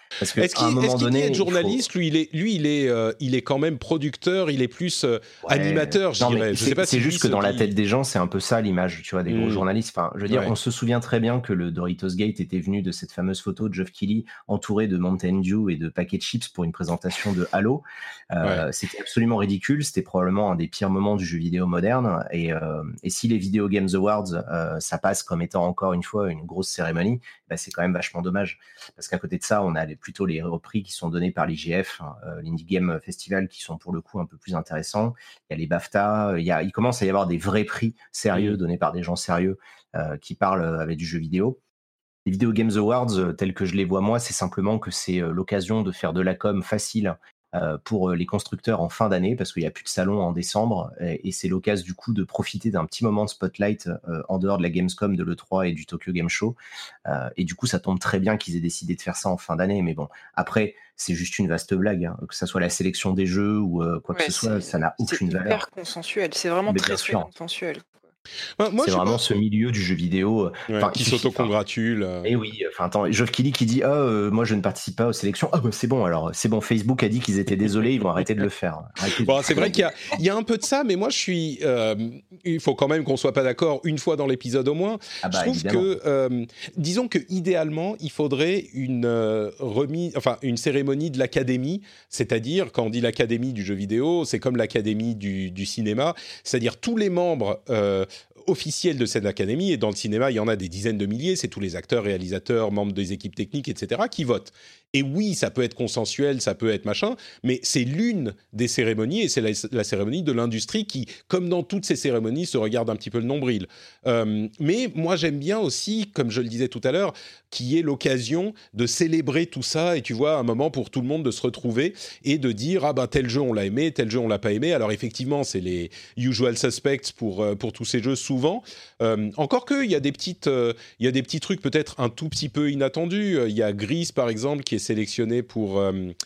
Parce que Est-ce à un moment qu'il dit donné, être journaliste? Lui, il est quand même producteur, il est plus animateur, je non, mais dirais. Je sais pas c'est si juste que dans la tête des gens, c'est un peu ça l'image, tu vois, des gros journalistes. Enfin, je veux dire, Ouais. on se souvient très bien que le Doritos Gate était venu de cette fameuse photo de Geoff Keighley entouré de Mountain Dew et de paquets de chips pour une présentation de Halo. C'était absolument ridicule. C'était probablement un des pires moments du jeu vidéo moderne. Et si les Video Games Awards, ça passe comme étant encore une fois une grosse cérémonie, bah, c'est quand même vachement dommage. Parce qu'à côté de ça, on a plutôt les prix qui sont donnés par l'IGF, l'Indie Game Festival, qui sont pour le coup un peu plus intéressants. Il y a les BAFTA, il commence à y avoir des vrais prix sérieux donnés par des gens sérieux qui parlent avec du jeu vidéo. Les Video Games Awards, tels que je les vois moi, c'est simplement que c'est l'occasion de faire de la com facile pour les constructeurs en fin d'année, parce qu'il n'y a plus de salon en décembre, et c'est l'occasion du coup de profiter d'un petit moment de spotlight en dehors de la Gamescom, de l'E3 et du Tokyo Game Show. Et du coup, ça tombe très bien qu'ils aient décidé de faire ça en fin d'année, mais bon, après, c'est juste une vaste blague, hein. Que ça soit la sélection des jeux ou quoi que ce soit, ça n'a aucune valeur. C'est hyper consensuel, c'est vraiment Mais très, bien très sûr. consensuel. Moi, c'est vraiment ce milieu du jeu vidéo qui s'auto-congratule. Et oui, enfin attends, Geoff Keighley qui dit moi je ne participe pas aux sélections. Ah bah c'est bon alors, c'est bon, Facebook a dit qu'ils étaient désolés, ils vont arrêter de le faire. Bon, c'est vrai qu'il y a un peu de ça, mais moi je suis il faut quand même qu'on soit pas d'accord une fois dans l'épisode au moins. Ah bah, je trouve évidemment. que disons que idéalement, il faudrait une une cérémonie de l'académie, c'est-à-dire quand on dit l'académie du jeu vidéo, c'est comme l'académie du cinéma, c'est-à-dire tous les membres officiels de cette académie, et dans le cinéma, il y en a des dizaines de milliers, c'est tous les acteurs, réalisateurs, membres des équipes techniques, etc., qui votent. Et oui, ça peut être consensuel, ça peut être machin, mais c'est l'une des cérémonies, et c'est la cérémonie de l'industrie qui, comme dans toutes ces cérémonies, se regarde un petit peu le nombril. Mais moi, j'aime bien aussi, comme je le disais tout à l'heure, qu'il y ait l'occasion de célébrer tout ça, et tu vois, un moment pour tout le monde de se retrouver et de dire, ah ben tel jeu on l'a aimé, tel jeu on l'a pas aimé. Alors effectivement, c'est les usual suspects pour tous ces jeux souvent. Encore qu'il y a des petits trucs peut-être un tout petit peu inattendus. Il y a Gris, par exemple, qui est sélectionné pour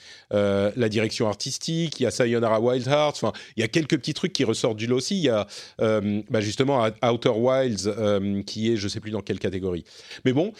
la direction artistique. Il y a Sayonara Wild Hearts. Enfin, il y a quelques petits trucs qui ressortent du lot aussi. Il y a justement Outer Wilds qui est, je sais plus dans quelle catégorie. Mais bon,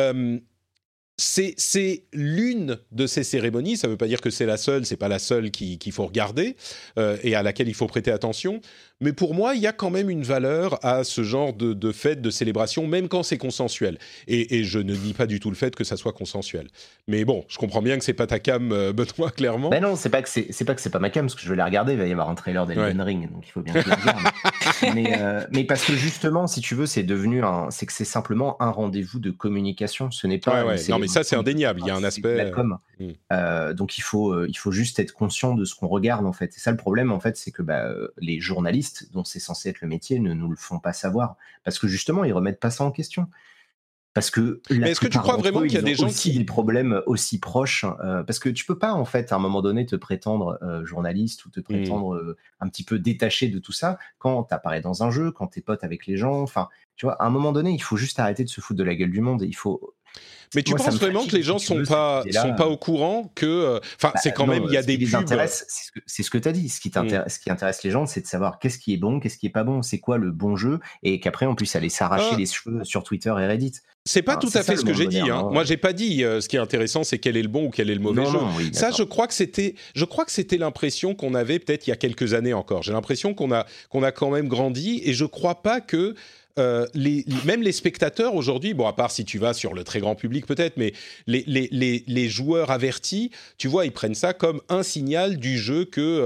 c'est l'une de ces cérémonies. Ça ne veut pas dire que c'est la seule. C'est pas la seule qu'il faut regarder et à laquelle il faut prêter attention. Mais pour moi, il y a quand même une valeur à ce genre de fête, de célébration, même quand c'est consensuel. Et je ne nie pas du tout le fait que ça soit consensuel. Mais bon, je comprends bien que c'est pas ta cam, Benoît, clairement. Ben non, c'est pas que c'est pas ma cam, parce que je vais la regarder. Il va y avoir un trailer d'Elden Ring, donc il faut bien que je la regarde. mais parce que justement, si tu veux, c'est que c'est simplement un rendez-vous de communication. Ce n'est pas. Non, mais ça, c'est indéniable. Il y a un aspect. La com. Donc il faut juste être conscient de ce qu'on regarde en fait. Et ça, le problème en fait, c'est que les journalistes, dont c'est censé être le métier, ne nous le font pas savoir, parce que justement ils remettent pas ça en question. Parce que mais est-ce que tu crois vraiment qu'il y a des gens qui des problèmes aussi proches, parce que tu peux pas en fait à un moment donné te prétendre journaliste ou te prétendre un petit peu détaché de tout ça quand t'apparais dans un jeu, quand t'es pote avec les gens. Enfin, tu vois, à un moment donné, il faut juste arrêter de se foutre de la gueule du monde. Il faut. Mais tu penses vraiment que les gens sont pas au courant que, c'est quand même, il y a des pubs. C'est ce que tu as dit. Ce qui intéresse les gens, c'est de savoir qu'est-ce qui est bon, qu'est-ce qui est pas bon, c'est quoi le bon jeu, et qu'après on puisse aller s'arracher les cheveux sur Twitter et Reddit. C'est pas tout à fait ce que j'ai dit. Moi, j'ai pas dit. Ce qui est intéressant, c'est quel est le bon ou quel est le mauvais jeu. Oui, ça, je crois que c'était l'impression qu'on avait peut-être il y a quelques années encore. J'ai l'impression qu'on a quand même grandi, et je crois pas que même les spectateurs aujourd'hui, bon, à part si tu vas sur le très grand public peut-être, mais les joueurs avertis, tu vois, ils prennent ça comme un signal du jeu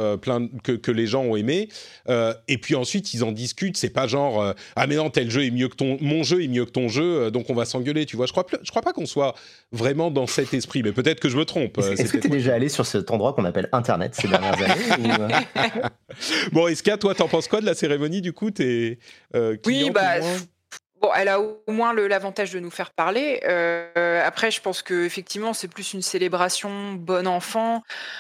que les gens ont aimé, et puis ensuite ils en discutent. C'est pas genre ah mais non, tel jeu est mieux que mon jeu est mieux que ton jeu, donc on va s'engueuler, tu vois. Je crois pas qu'on soit vraiment dans cet esprit, mais peut-être que je me trompe. Est-ce que tu es déjà allé sur cet endroit qu'on appelle Internet ces dernières années Bon, Eska, toi, t'en penses quoi de la cérémonie du coup? Oui, bon, elle a au moins l'avantage de nous faire parler. Après, je pense que effectivement, c'est plus une célébration bon enfant.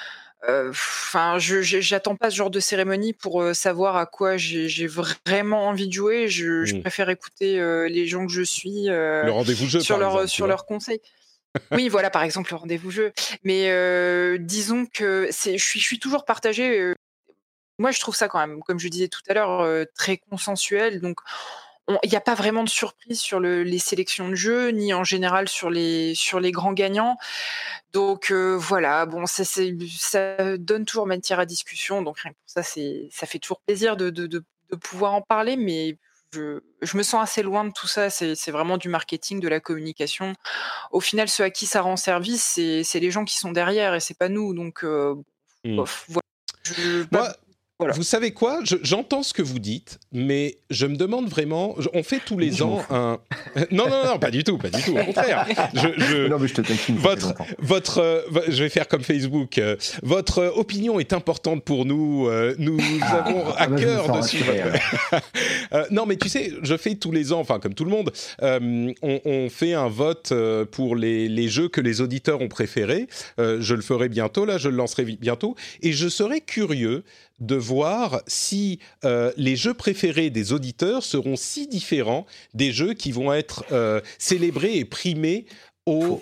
Enfin, j'attends pas ce genre de cérémonie pour savoir à quoi j'ai vraiment envie de jouer. Je préfère écouter les gens que je suis le rendez-vous jeu sur leurs conseils. Oui, voilà, par exemple, le rendez-vous jeu. Mais disons que je suis toujours partagée. Moi, je trouve ça quand même, comme je disais tout à l'heure, très consensuel. Donc, il n'y a pas vraiment de surprise sur les sélections de jeux, ni en général sur les grands gagnants. Donc voilà, bon, ça donne toujours matière à discussion. Donc rien que pour ça, ça fait toujours plaisir de pouvoir en parler, mais je me sens assez loin de tout ça. C'est vraiment du marketing, de la communication. Au final, ceux à qui ça rend service, c'est les gens qui sont derrière et c'est pas nous. Donc bof, voilà. Voilà. Vous savez quoi ? J'entends ce que vous dites, mais je me demande vraiment. On fait tous les ans un. Non, pas du tout. Au contraire. Non, mais je te taquine. Je vais faire comme Facebook. Votre opinion est importante pour nous. Nous avons à cœur dessus. Non, mais tu sais, je fais tous les ans, enfin comme tout le monde, on fait un vote pour les jeux que les auditeurs ont préférés. Je le ferai bientôt. Là, je le lancerai bientôt, et je serais curieux de voir si les jeux préférés des auditeurs seront si différents des jeux qui vont être célébrés et primés au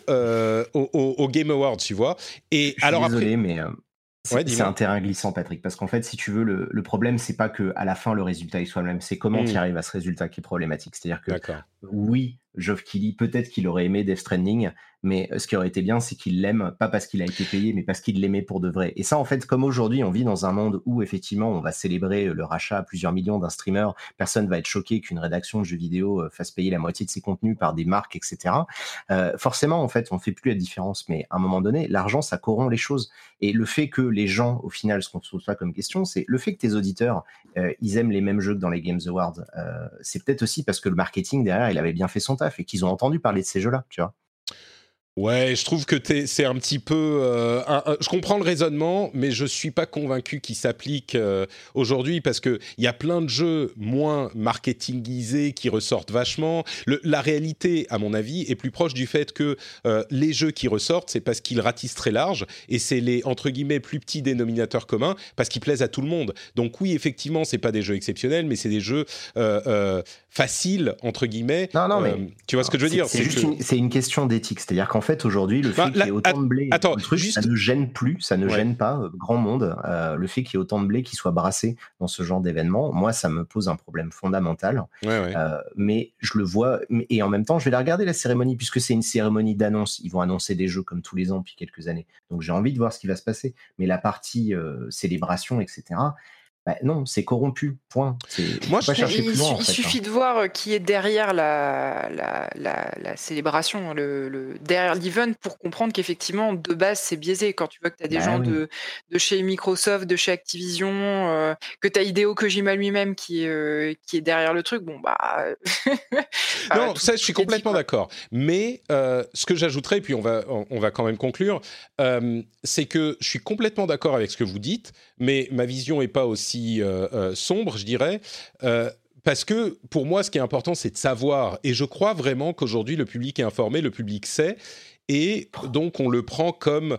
Game Awards, tu vois. Et alors désolé, après, mais c'est un terrain glissant, Patrick, parce qu'en fait, si tu veux, le problème, c'est pas que à la fin le résultat il soit le même, c'est comment tu arrives à ce résultat qui est problématique. C'est-à-dire que oui, Geoff Keighley, peut-être qu'il aurait aimé Death Stranding, mais ce qui aurait été bien, c'est qu'il l'aime, pas parce qu'il a été payé, mais parce qu'il l'aimait pour de vrai. Et ça, en fait, comme aujourd'hui, on vit dans un monde où, effectivement, on va célébrer le rachat à plusieurs millions d'un streamer, personne va être choqué qu'une rédaction de jeux vidéo fasse payer la moitié de ses contenus par des marques, etc. Forcément, en fait, on ne fait plus la différence, mais à un moment donné, l'argent, ça corrompt les choses. Et le fait que les gens, au final, ce qu'on se pose pas comme question, c'est le fait que tes auditeurs, ils aiment les mêmes jeux que dans les Games Awards. C'est peut-être aussi parce que le marketing, derrière, il avait bien fait son taf et qu'ils ont entendu parler de ces jeux-là, tu vois. Ouais, je trouve que c'est un petit peu... je comprends le raisonnement, mais je ne suis pas convaincu qu'il s'applique aujourd'hui, parce qu'il y a plein de jeux moins marketingisés qui ressortent vachement. La réalité, à mon avis, est plus proche du fait que les jeux qui ressortent, c'est parce qu'ils ratissent très large, et c'est les, entre guillemets, plus petits dénominateurs communs, parce qu'ils plaisent à tout le monde. Donc oui, effectivement, ce n'est pas des jeux exceptionnels, mais c'est des jeux faciles, entre guillemets. Non, mais tu vois ce que je veux dire ? C'est une question d'éthique, c'est-à-dire qu'en fait, aujourd'hui, le fait qu'il y ait autant de blé, ça ne gêne plus, ça ne gêne pas grand monde. Le fait qu'il y ait autant de blé qui soit brassé dans ce genre d'événement, moi, ça me pose un problème fondamental. Mais je le vois, et en même temps, je vais la regarder, la cérémonie, puisque c'est une cérémonie d'annonce. Ils vont annoncer des jeux comme tous les ans depuis quelques années. Donc, j'ai envie de voir ce qui va se passer. Mais la partie célébration, etc., non, c'est corrompu, point. Moi, il suffit de voir qui est derrière la célébration, derrière l'event, pour comprendre qu'effectivement, de base, c'est biaisé. Quand tu vois que tu as des gens de chez Microsoft, de chez Activision, que tu as Hideo Kojima lui-même qui est derrière le truc, non, ça, je suis complètement d'accord. Mais ce que j'ajouterais, puis on va quand même conclure, c'est que je suis complètement d'accord avec ce que vous dites, mais ma vision n'est pas aussi sombre, je dirais, parce que pour moi, ce qui est important, c'est de savoir. Et je crois vraiment qu'aujourd'hui, le public est informé, le public sait. Et donc, on le prend comme...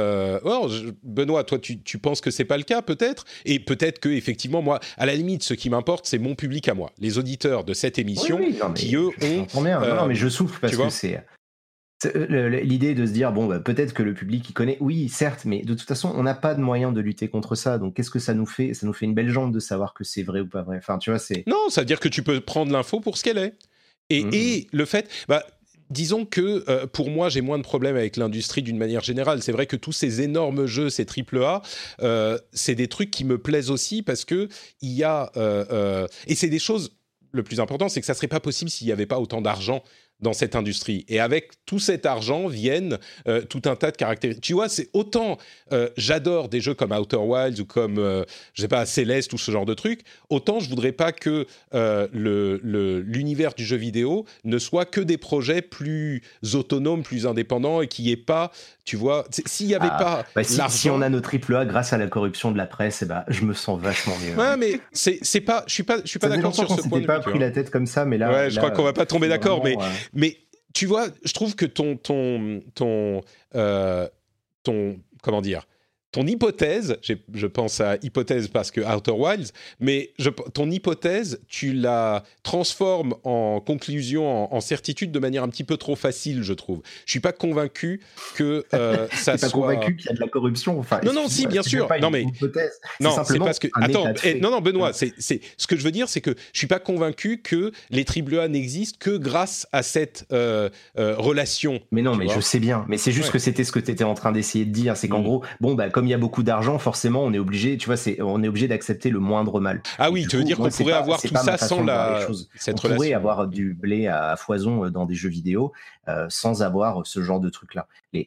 Benoît, toi, tu penses que c'est pas le cas, peut-être ? Et peut-être que, effectivement, moi, à la limite, ce qui m'importe, c'est mon public à moi. Les auditeurs de cette émission, qui, eux, ont... Non, mais je souffle parce que c'est... L'idée de se dire, peut-être que le public il connaît, oui, certes, mais de toute façon, on n'a pas de moyen de lutter contre ça. Donc, qu'est-ce que ça nous fait ? Ça nous fait une belle jambe de savoir que c'est vrai ou pas vrai. Enfin, tu vois, c'est... Non, ça veut dire que tu peux prendre l'info pour ce qu'elle est. Et le fait... disons que pour moi, j'ai moins de problèmes avec l'industrie d'une manière générale. C'est vrai que tous ces énormes jeux, ces AAA, c'est des trucs qui me plaisent aussi parce que il y a... et c'est des choses... Le plus important, c'est que ça ne serait pas possible s'il n'y avait pas autant d'argent dans cette industrie. Et avec tout cet argent viennent tout un tas de caractéristiques. Tu vois, c'est autant j'adore des jeux comme Outer Wilds ou comme, je sais pas, Céleste ou ce genre de trucs, autant je voudrais pas que l'univers du jeu vidéo ne soit que des projets plus autonomes, plus indépendants et qu'il n'y ait pas, tu vois, s'il n'y avait pas l'argent... Si on a nos AAA grâce à la corruption de la presse, je me sens vachement mieux. Ouais, mais c'est pas, je suis pas d'accord sur ce point de vue. Pas pris la tête comme ça, mais là... Ouais, je crois qu'on va pas tomber d'accord, mais tu vois, je trouve que ton comment dire, ton hypothèse, je pense à hypothèse parce que Outer Wilds, mais ton hypothèse, tu la transformes en conclusion, en certitude de manière un petit peu trop facile, je trouve. Je suis pas convaincu que ça soit... Pas convaincu qu'il y a de la corruption. Enfin, non, si, bien sûr. Pas une hypothèse. C'est parce que attends, non, Benoît, c'est ce que je veux dire, c'est que je suis pas convaincu que les AAA n'existent que grâce à cette relation. Mais non, mais je sais bien. Mais c'est juste que c'était ce que tu étais en train d'essayer de dire, c'est qu'en gros, comme il y a beaucoup d'argent, forcément, on est obligé, tu vois, on est obligé d'accepter le moindre mal. Ah oui, tu veux dire qu'on pourrait avoir tout ça sans cette relation. On pourrait avoir du blé à foison dans des jeux vidéo sans avoir ce genre de truc-là.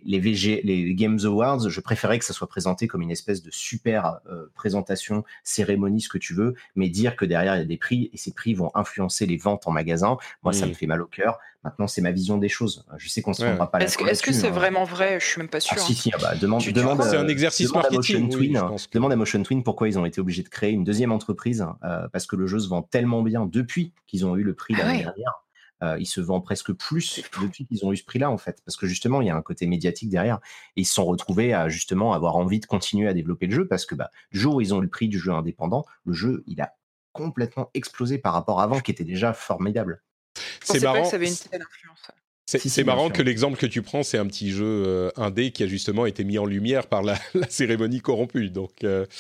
Les Games Awards, je préférais que ça soit présenté comme une espèce de super présentation, cérémonie, ce que tu veux, mais dire que derrière il y a des prix et ces prix vont influencer les ventes en magasin, moi ça me fait mal au cœur. Maintenant, c'est ma vision des choses. Je sais qu'on se rendra pas là-dessus. Est-ce que c'est vraiment vrai? Je suis même pas sûr. Si, demande. C'est un exercice marketing. Demande à Motion Twin pourquoi ils ont été obligés de créer une deuxième entreprise parce que le jeu se vend tellement bien depuis qu'ils ont eu le prix l'année dernière. Il se vend presque plus depuis qu'ils ont eu ce prix-là, en fait, parce que justement, il y a un côté médiatique derrière. Et ils se sont retrouvés à justement avoir envie de continuer à développer le jeu parce que du jour où ils ont eu le prix du jeu indépendant, le jeu, il a complètement explosé par rapport à avant, qui était déjà formidable. C'est marrant. Pas que ça avait une telle influence. C'est marrant que l'exemple que tu prends, c'est un petit jeu indé qui a justement été mis en lumière par la cérémonie corrompue. Donc,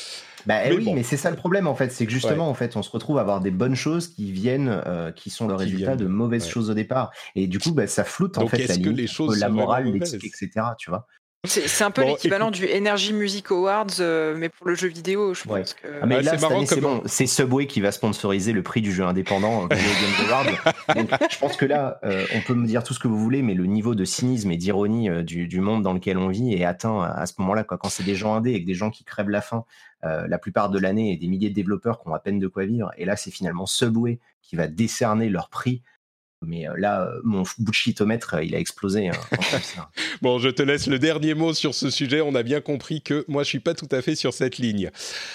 mais c'est ça le problème en fait, c'est que justement en fait, on se retrouve à avoir des bonnes choses qui viennent, qui sont le résultat de mauvaises choses au départ, et du coup, ça floute en fait la limite entre la morale, l'éthique, etc. Tu vois. C'est un peu l'équivalent du Energy Music Awards, mais pour le jeu vidéo, je pense que... mais là, cette année, c'est Subway qui va sponsoriser le prix du jeu indépendant Video Game Awards. Donc, je pense que là, on peut me dire tout ce que vous voulez, mais le niveau de cynisme et d'ironie du monde dans lequel on vit est atteint à ce moment-là, quoi. Quand c'est des gens indés et que des gens qui crèvent la faim la plupart de l'année et des milliers de développeurs qui ont à peine de quoi vivre, et là, c'est finalement Subway qui va décerner leur prix. Mais là, mon bullshitomètre, il a explosé. Bon, je te laisse le dernier mot sur ce sujet. On a bien compris que moi, je suis pas tout à fait sur cette ligne.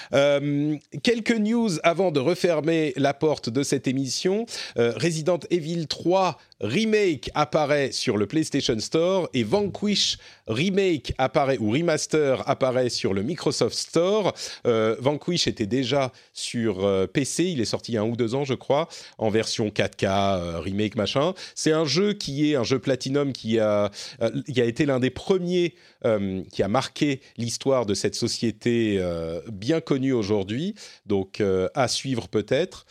Quelques news avant de refermer la porte de cette émission. Resident Evil 3 Remake apparaît sur le PlayStation Store et Vanquish Remake apparaît, ou Remaster apparaît sur le Microsoft Store. Vanquish était déjà sur PC, il est sorti il y a 1 ou 2 ans je crois, en version 4K, remake machin. C'est un jeu qui est un jeu Platinum qui a été l'un des premiers qui a marqué l'histoire de cette société bien connue aujourd'hui, donc à suivre peut-être.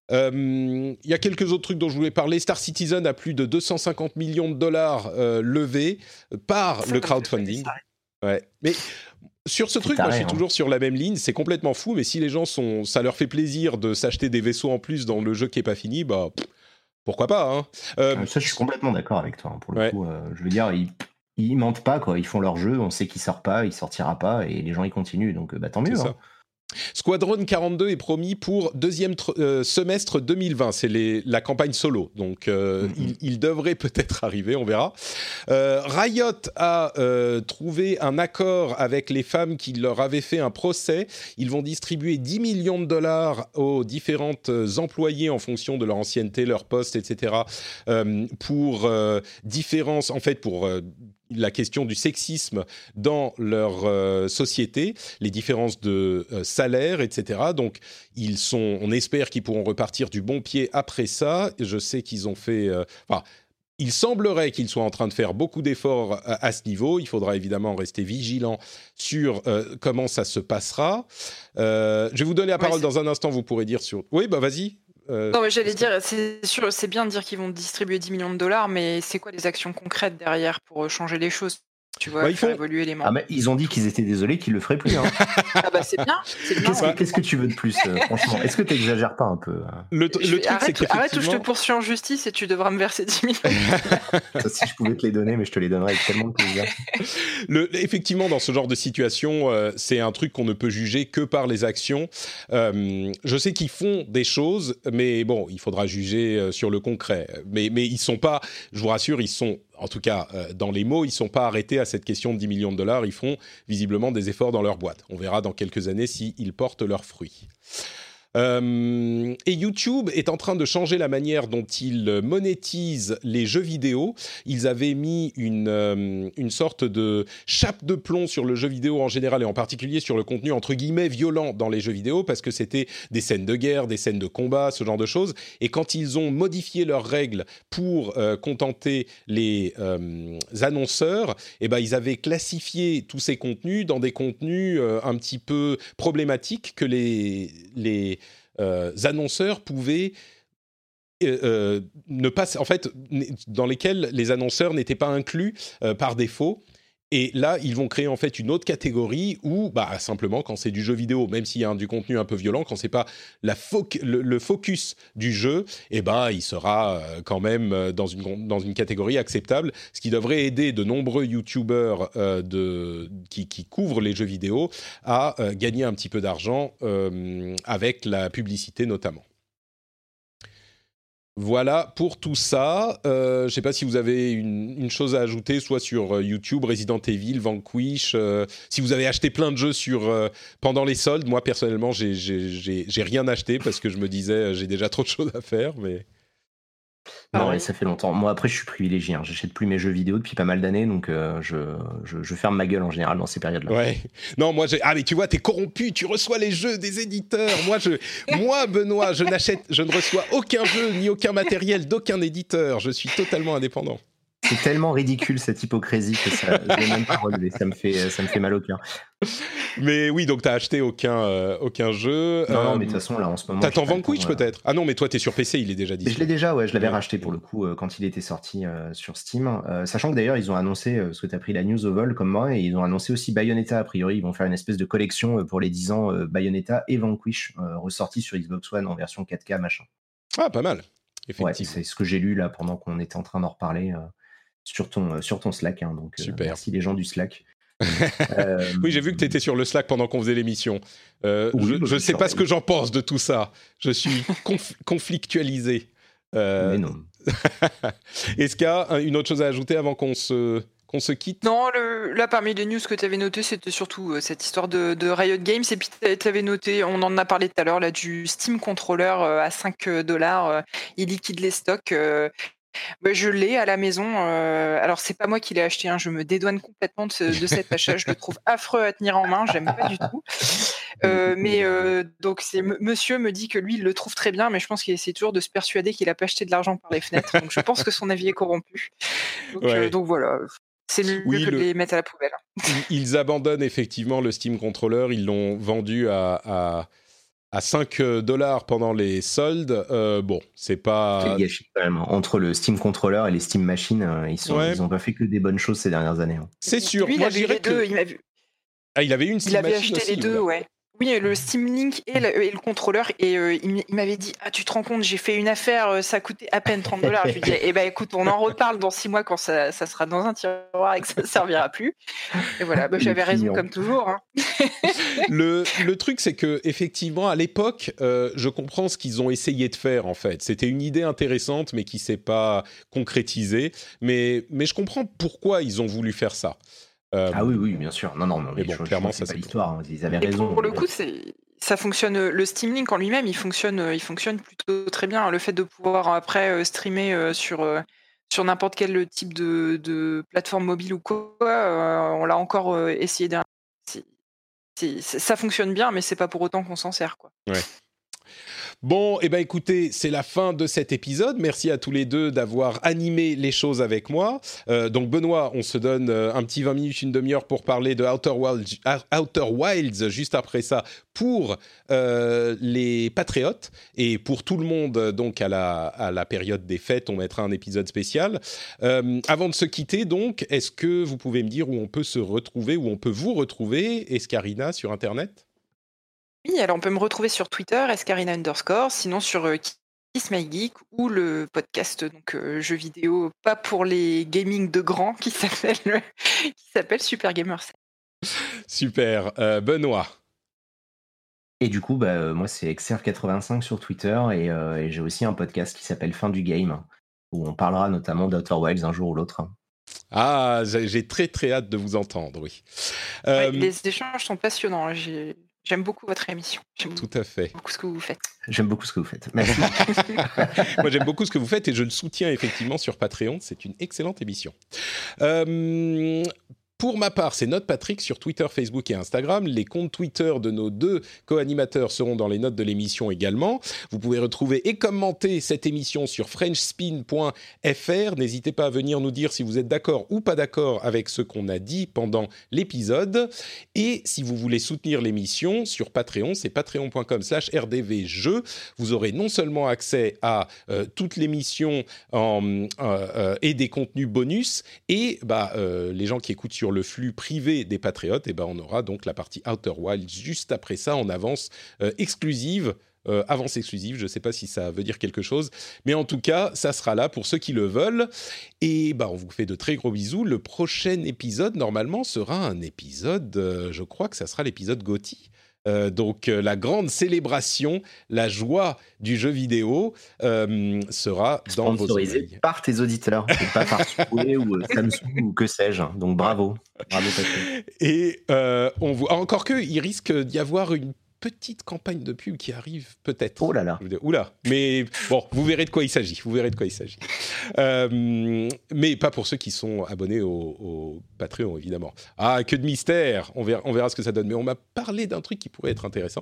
Il y a quelques autres trucs dont je voulais parler. Star Citizen a plus de 250 millions de dollars levés par le crowdfunding. Ouais. Mais sur ce truc, moi je suis toujours sur la même ligne. C'est complètement fou, mais si les gens ça leur fait plaisir de s'acheter des vaisseaux en plus dans le jeu qui est pas fini, pourquoi pas, hein. Ça, je suis complètement d'accord avec toi. Pour le coup, je veux dire, ils mentent pas, quoi. Ils font leur jeu. On sait qu'il sort pas, il sortira pas, et les gens ils continuent. Donc, tant mieux. Hein. Squadron 42 est promis pour deuxième semestre 2020. C'est la campagne solo. Donc, il devrait peut-être arriver, on verra. Riot a trouvé un accord avec les femmes qui leur avaient fait un procès. Ils vont distribuer 10 millions de dollars aux différentes employés en fonction de leur ancienneté, leur poste, etc. Pour différence, en fait, pour... la question du sexisme dans leur société, les différences de salaire, etc. Donc, on espère qu'ils pourront repartir du bon pied après ça. Je sais qu'ils ont fait... il semblerait qu'ils soient en train de faire beaucoup d'efforts à ce niveau. Il faudra évidemment rester vigilant sur comment ça se passera. Je vais vous donner la parole dans un instant, vous pourrez dire sur... Oui, vas-y. Non, mais j'allais dire, c'est sûr, c'est bien de dire qu'ils vont distribuer 10 millions de dollars, mais c'est quoi les actions concrètes derrière pour changer les choses? Tu vois, faire évoluer les membres. Mais ils ont dit qu'ils étaient désolés, qu'ils le feraient plus. Hein. C'est bien. Qu'est-ce que tu veux de plus, franchement? Est-ce que tu n'exagères pas un peu? Le truc, c'est qu'effectivement... Arrête ou je te poursuis en justice et tu devras me verser 10 millions. Ça, si je pouvais te les donner, mais je te les donnerais avec tellement de plaisir. Effectivement, dans ce genre de situation, c'est un truc qu'on ne peut juger que par les actions. Je sais qu'ils font des choses, mais bon, il faudra juger sur le concret. Mais ils sont pas, je vous rassure, ils sont... En tout cas, dans les mots, ils ne sont pas arrêtés à cette question de 10 millions de dollars. Ils font visiblement des efforts dans leur boîte. On verra dans quelques années s'ils portent leurs fruits. Et YouTube est en train de changer la manière dont il monétise les jeux vidéo. Ils avaient mis une sorte de chape de plomb sur le jeu vidéo en général et en particulier sur le contenu entre guillemets violent dans les jeux vidéo parce que c'était des scènes de guerre, des scènes de combat, ce genre de choses. Et quand ils ont modifié leurs règles pour contenter les annonceurs, eh ben, ils avaient classifié tous ces contenus dans des contenus un petit peu problématiques que les annonceurs pouvaient ne pas, en fait, dans lesquels les annonceurs n'étaient pas inclus par défaut. Et là, ils vont créer en fait une autre catégorie où, simplement, quand c'est du jeu vidéo, même s'il y a du contenu un peu violent, quand c'est pas le focus du jeu, eh ben, il sera quand même dans une catégorie acceptable, ce qui devrait aider de nombreux YouTubers qui couvrent les jeux vidéo à gagner un petit peu d'argent avec la publicité notamment. Voilà pour tout ça. Je ne sais pas si vous avez une chose à ajouter, soit sur YouTube, Resident Evil, Vanquish. Si vous avez acheté plein de jeux pendant les soldes. Moi, personnellement, j'ai rien acheté parce que je me disais j'ai déjà trop de choses à faire. Mais... Non, ouais, ça fait longtemps. Moi, après, je suis privilégié. Hein. J'achète plus mes jeux vidéo depuis pas mal d'années, donc je ferme ma gueule en général dans ces périodes-là. Ouais. Non, moi, mais tu vois, t'es corrompu. Tu reçois les jeux des éditeurs. Moi, Benoît, je ne reçois aucun jeu ni aucun matériel d'aucun éditeur. Je suis totalement indépendant. C'est tellement ridicule cette hypocrisie que je l'ai même pas relevé. Ça me fait mal au cœur. Mais oui, donc t'as acheté aucun jeu. Non, mais de toute façon là en ce moment. T'attends Vanquish peut-être. Ah non, mais toi t'es sur PC, il est déjà dispo. Je l'ai déjà, ouais, je l'avais racheté pour le coup quand il était sorti sur Steam. Sachant que d'ailleurs ils ont annoncé, parce que t'as pris la news au vol comme moi, et ils ont annoncé aussi Bayonetta. A priori, ils vont faire une espèce de collection pour les 10 ans Bayonetta et Vanquish ressortis sur Xbox One en version 4K machin. Ah, pas mal. Effectivement. Ouais, c'est ce que j'ai lu là pendant qu'on était en train d'en reparler. Sur ton Slack, hein, donc merci les gens du Slack. Oui, j'ai vu que tu étais sur le Slack pendant qu'on faisait l'émission. Oui, je ne sais pas ce que j'en pense de tout ça. Je suis conflictualisé. Mais non. Est-ce qu'il y a une autre chose à ajouter avant qu'on se quitte? Non, là parmi les news que tu avais notées, c'était surtout cette histoire de Riot Games. Et puis tu avais noté, on en a parlé tout à l'heure, là, du Steam Controller à $5. Il liquide les stocks. Je l'ai à la maison. Alors, c'est pas moi qui l'ai acheté. Hein, je me dédouane complètement de cet achat. Je le trouve affreux à tenir en main. J'aime pas du tout. Donc, monsieur me dit que lui, il le trouve très bien, mais je pense qu'il essaie toujours de se persuader qu'il a pas acheté de l'argent par les fenêtres. Donc, je pense que son avis est corrompu. Donc voilà. C'est mieux que de les mettre à la poubelle. Ils abandonnent effectivement le Steam Controller. Ils l'ont vendu à $5 pendant les soldes. Bon, c'est pas... C'est gâchis quand même. Entre le Steam Controller et les Steam Machines, ils ont pas fait que des bonnes choses ces dernières années. Hein. C'est sûr. Lui, moi, je dirais que... il avait une Steam Machine aussi. Il avait acheté les deux, ouais. Oui, le Steam Link et le contrôleur. Et il m'avait dit, tu te rends compte, j'ai fait une affaire, ça coûtait à peine $30. Je lui disais, écoute, on en reparle dans 6 mois quand ça sera dans un tiroir et que ça ne servira plus. Et voilà, j'avais raison comme toujours. Hein. Le truc, c'est que effectivement, à l'époque, je comprends ce qu'ils ont essayé de faire, en fait. C'était une idée intéressante, mais qui ne s'est pas concrétisée. Mais je comprends pourquoi ils ont voulu faire ça. Ah oui, bien sûr. Non, mais bon, clairement, c'est ça pas l'histoire. Hein. Ils avaient raison. Pour le coup, ça fonctionne. Le Steam Link en lui-même, il fonctionne plutôt très bien. Le fait de pouvoir après streamer sur n'importe quel type de plateforme mobile ou quoi, on l'a encore essayé derrière. Ça fonctionne bien, mais c'est pas pour autant qu'on s'en sert, quoi. Ouais. Bon, écoutez, c'est la fin de cet épisode. Merci à tous les deux d'avoir animé les choses avec moi. Donc Benoît, on se donne un petit 20 minutes, une demi-heure pour parler de Outer Wilds juste après ça pour les patriotes et pour tout le monde. Donc à la période des fêtes, on mettra un épisode spécial. Avant de se quitter, donc, est-ce que vous pouvez me dire où on peut se retrouver, où on peut vous retrouver, Escarina, sur Internet ? Oui, alors on peut me retrouver sur Twitter, Escarina _, sinon sur Kiss My Geek ou le podcast donc jeux vidéo pas pour les gaming de grands qui s'appelle Super Gamer 7. Super, Benoît. Et du coup, moi c'est Xrf85 sur Twitter et j'ai aussi un podcast qui s'appelle Fin du Game où on parlera notamment d'Outer Wilds un jour ou l'autre. Ah, j'ai très très hâte de vous entendre, oui. Les échanges sont passionnants. J'aime beaucoup votre émission. Tout à fait. Beaucoup ce que vous faites. J'aime beaucoup ce que vous faites. Merci. Moi, j'aime beaucoup ce que vous faites et je le soutiens effectivement sur Patreon. C'est une excellente émission. Pour ma part, c'est Note Patrick sur Twitter, Facebook et Instagram. Les comptes Twitter de nos 2 co-animateurs seront dans les notes de l'émission également. Vous pouvez retrouver et commenter cette émission sur frenchspin.fr. N'hésitez pas à venir nous dire si vous êtes d'accord ou pas d'accord avec ce qu'on a dit pendant l'épisode. Et si vous voulez soutenir l'émission sur Patreon, c'est patreon.com/rdvjeux. Vous aurez non seulement accès à toute l'émission et des contenus bonus, et les gens qui écoutent sur le flux privé des Patriotes, on aura donc la partie Outer Wilds juste après ça en avance exclusive. Avance exclusive, je ne sais pas si ça veut dire quelque chose, mais en tout cas, ça sera là pour ceux qui le veulent. Et on vous fait de très gros bisous. Le prochain épisode, normalement, sera un épisode, je crois que ça sera l'épisode GOTY. Donc la grande célébration, la joie du jeu vidéo sera dans vos oreilles. Par tes auditeurs, et pas par Subway ou Samsung ou que sais-je. Donc bravo Patrick. Et encore que, il risque d'y avoir une petite campagne de pub qui arrive peut-être. Oh là là. Oula. Mais bon, vous verrez de quoi il s'agit. Mais pas pour ceux qui sont abonnés au Patreon, évidemment. Ah, que de mystère. On verra ce que ça donne. Mais on m'a parlé d'un truc qui pourrait être intéressant.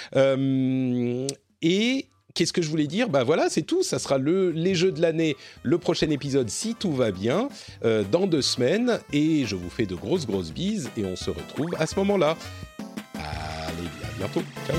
Et qu'est-ce que je voulais dire ? Voilà, c'est tout. Ça sera les jeux de l'année, le prochain épisode, si tout va bien, dans 2 semaines. Et je vous fais de grosses bises. Et on se retrouve à ce moment-là. Allez, à bientôt. Ciao.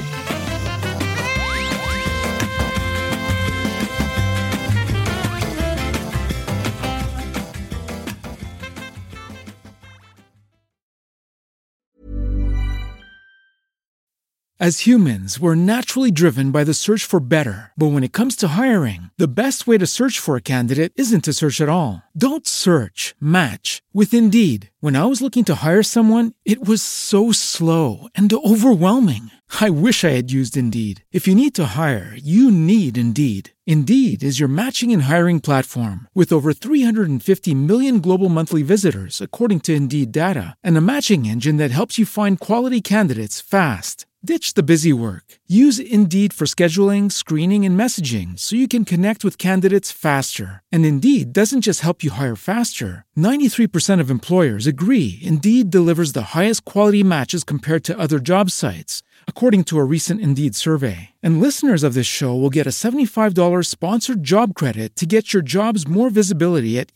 As humans, we're naturally driven by the search for better. But when it comes to hiring, the best way to search for a candidate isn't to search at all. Don't search, match with Indeed. When I was looking to hire someone, it was so slow and overwhelming. I wish I had used Indeed. If you need to hire, you need Indeed. Indeed is your matching and hiring platform with over 350 million global monthly visitors, according to Indeed data, and a matching engine that helps you find quality candidates fast. Ditch the busy work. Use Indeed for scheduling, screening, and messaging so you can connect with candidates faster. And Indeed doesn't just help you hire faster. 93% of employers agree Indeed delivers the highest quality matches compared to other job sites, according to a recent Indeed survey. And listeners of this show will get a $75 sponsored job credit to get your jobs more visibility at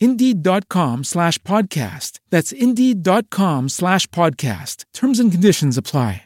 Indeed.com/podcast. That's Indeed.com/podcast. Terms and conditions apply.